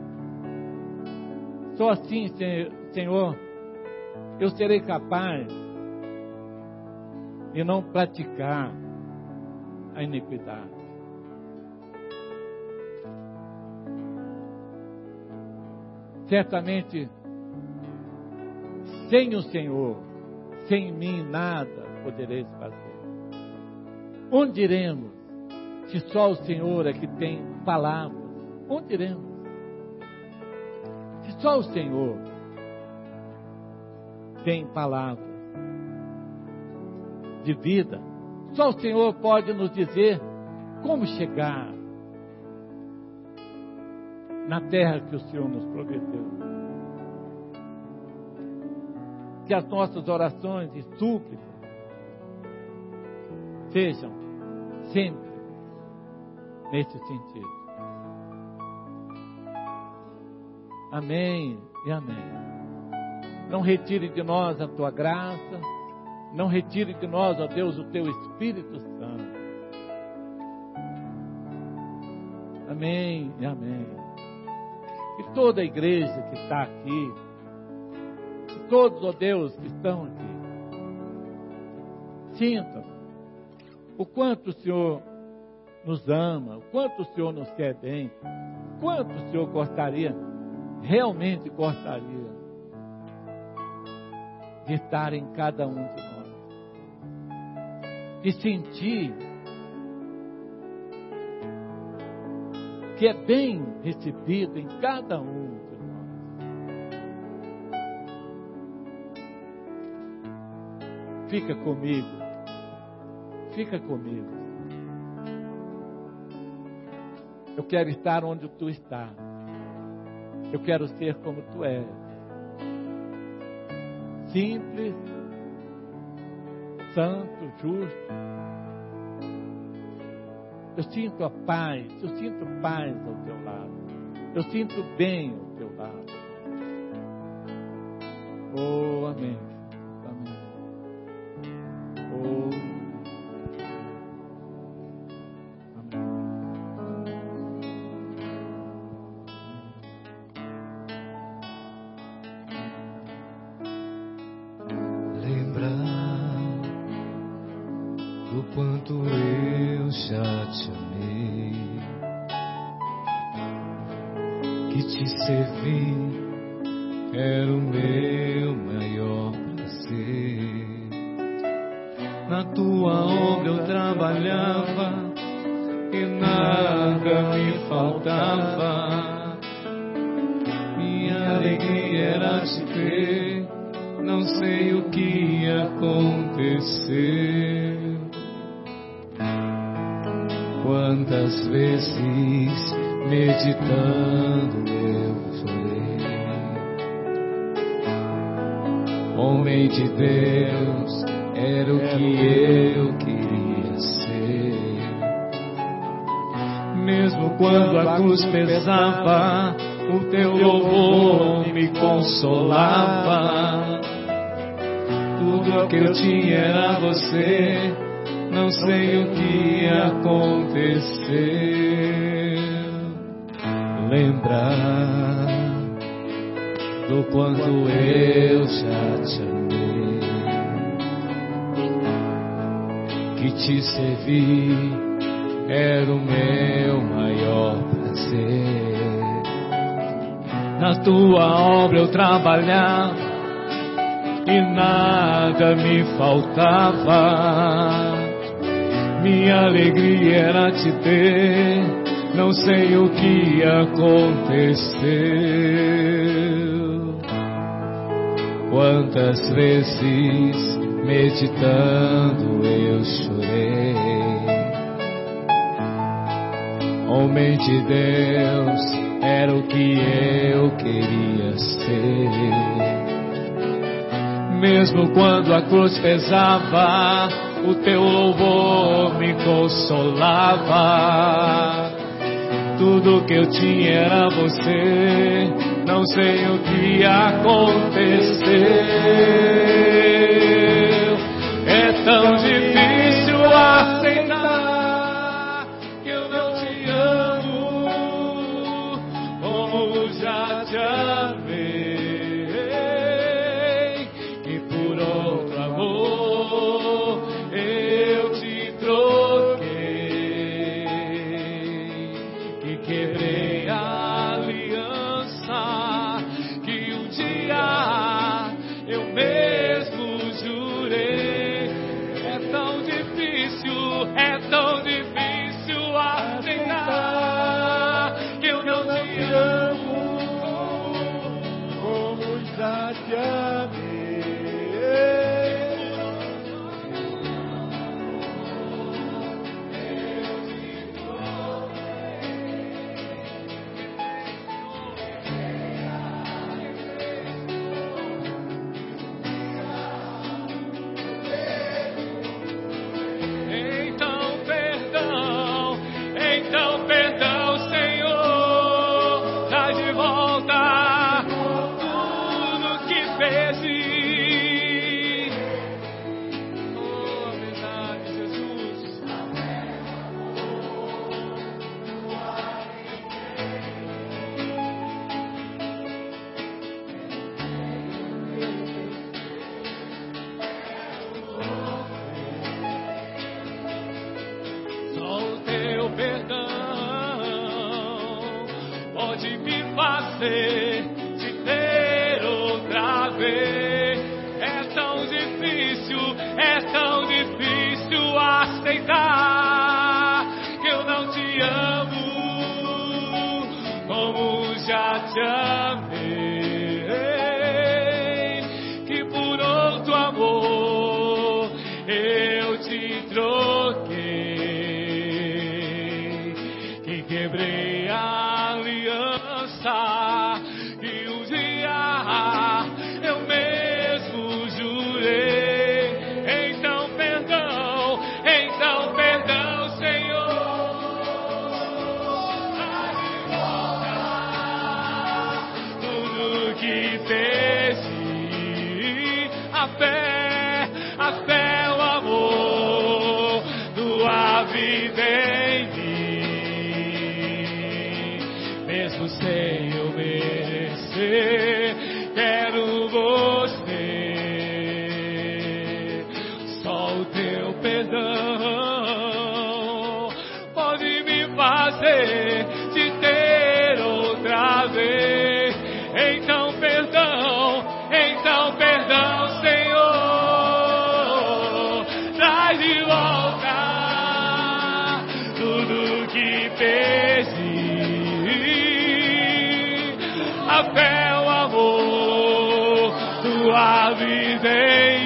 Só assim, Senhor, eu serei capaz de não praticar a iniquidade. Certamente, sem o Senhor, sem mim nada podereis fazer. Onde iremos, se só o Senhor é que tem palavras? Onde iremos? Se só o Senhor tem palavras de vida, só o Senhor pode nos dizer como chegar na terra que o Senhor nos prometeu. Que as nossas orações e súplicas sejam sempre nesse sentido. Amém e amém. Não retire de nós a tua graça, não retire de nós, ó Deus, o teu Espírito Santo. Amém e amém. E toda a igreja que está aqui, e todos, ó Deus, que estão aqui, sintam o quanto o Senhor nos ama, o quanto o Senhor nos quer bem, o quanto o Senhor gostaria, realmente gostaria, de estar em cada um de nós, de sentir que é bem recebido em cada um de nós. Fica comigo, fica comigo. Eu quero estar onde tu estás. Eu quero ser como tu és. Simples, santo, justo. Eu sinto a paz, eu sinto paz ao teu lado. Eu sinto bem ao teu lado. Oh, amém. Amém. Oh, amém. Lembrar do quanto eu já te amei, que te servir era o meu maior prazer. Na tua obra eu trabalhava e nada me faltava. Minha alegria era te ver, não sei o que ia acontecer. Quantas vezes meditando eu chorei. Homem de Deus, era o que eu queria ser. Mesmo quando a cruz pesava, o teu louvor me consolava. Tudo que eu tinha era você, não sei o que ia acontecer. Lembrar do quanto eu já te amei, que te servir era o meu maior prazer. Na tua obra eu trabalhava e nada me faltava. Minha alegria era te ter, não sei o que ia acontecer. Quantas vezes meditando eu chorei. Homem de Deus, era o que eu queria ser. Mesmo quando a cruz pesava, o teu louvor me consolava. Tudo que eu tinha era você, não sei o que aconteceu. É tão difícil aceitar que eu não te amo como já te amei, que por outro amor eu te troquei, que quebrei a aliança que um dia eu mesmo jurei. É tão difícil, é tão difícil aceitar que eu não te amo como já te amei. Então perdão, então perdão, Senhor, traz de volta tudo que perdi. Oh, verdade, Jesus. Só o teu perdão pode me fazer te ter outra vez. É tão difícil, é tão difícil aceitar que eu não te amo como já te amei, que por outro amor eu te troquei, que quebrei a aliança que um dia eu mesmo jurei. Então perdão, então perdão, Senhor, traz de volta tudo que perdi. A fé, a fé, o amor, tua vida em mim. Mesmo sem eu merecer, quero você. Só o teu perdão pode me fazer te ter outra vez. Então perdão, então perdão, Senhor, traz de volta tudo que perdi. A fé, o amor, tua vida em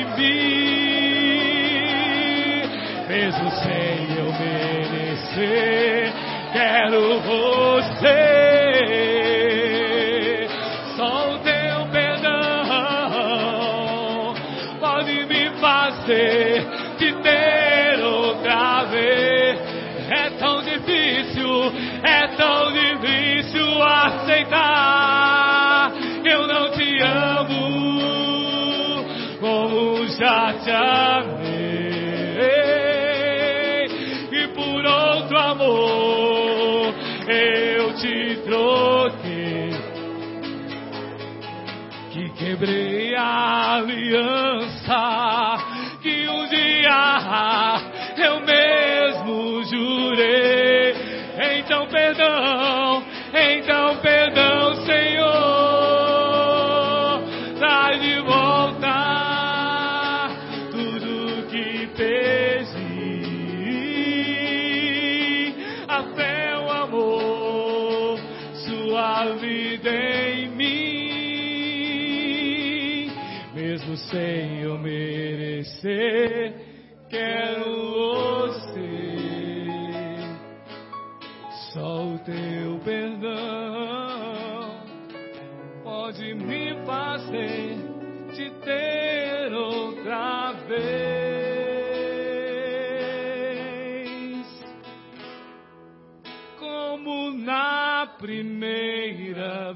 mim. Mesmo sem eu merecer, quero você. Só o teu perdão pode me fazer te ter outra vez. É tão difícil, é tão difícil aceitar que eu não te amo como já te amei, e por outro amor eu te troquei, que quebrei a aliança que um dia eu mesmo jurei. Então perdão, então perdão, Senhor, traz de volta tudo que perdi. A fé, o amor, sua vida em mim. Mesmo sem eu merecer, quero você. Só o teu perdão você te ter outra vez, como na primeira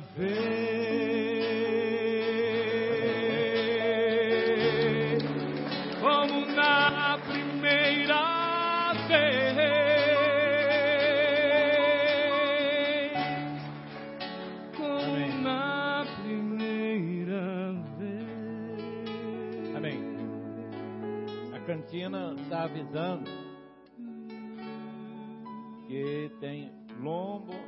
vez, como na primeira vez, como Amém. Na primeira vez. Amém. A cantina está avisando que tem lombo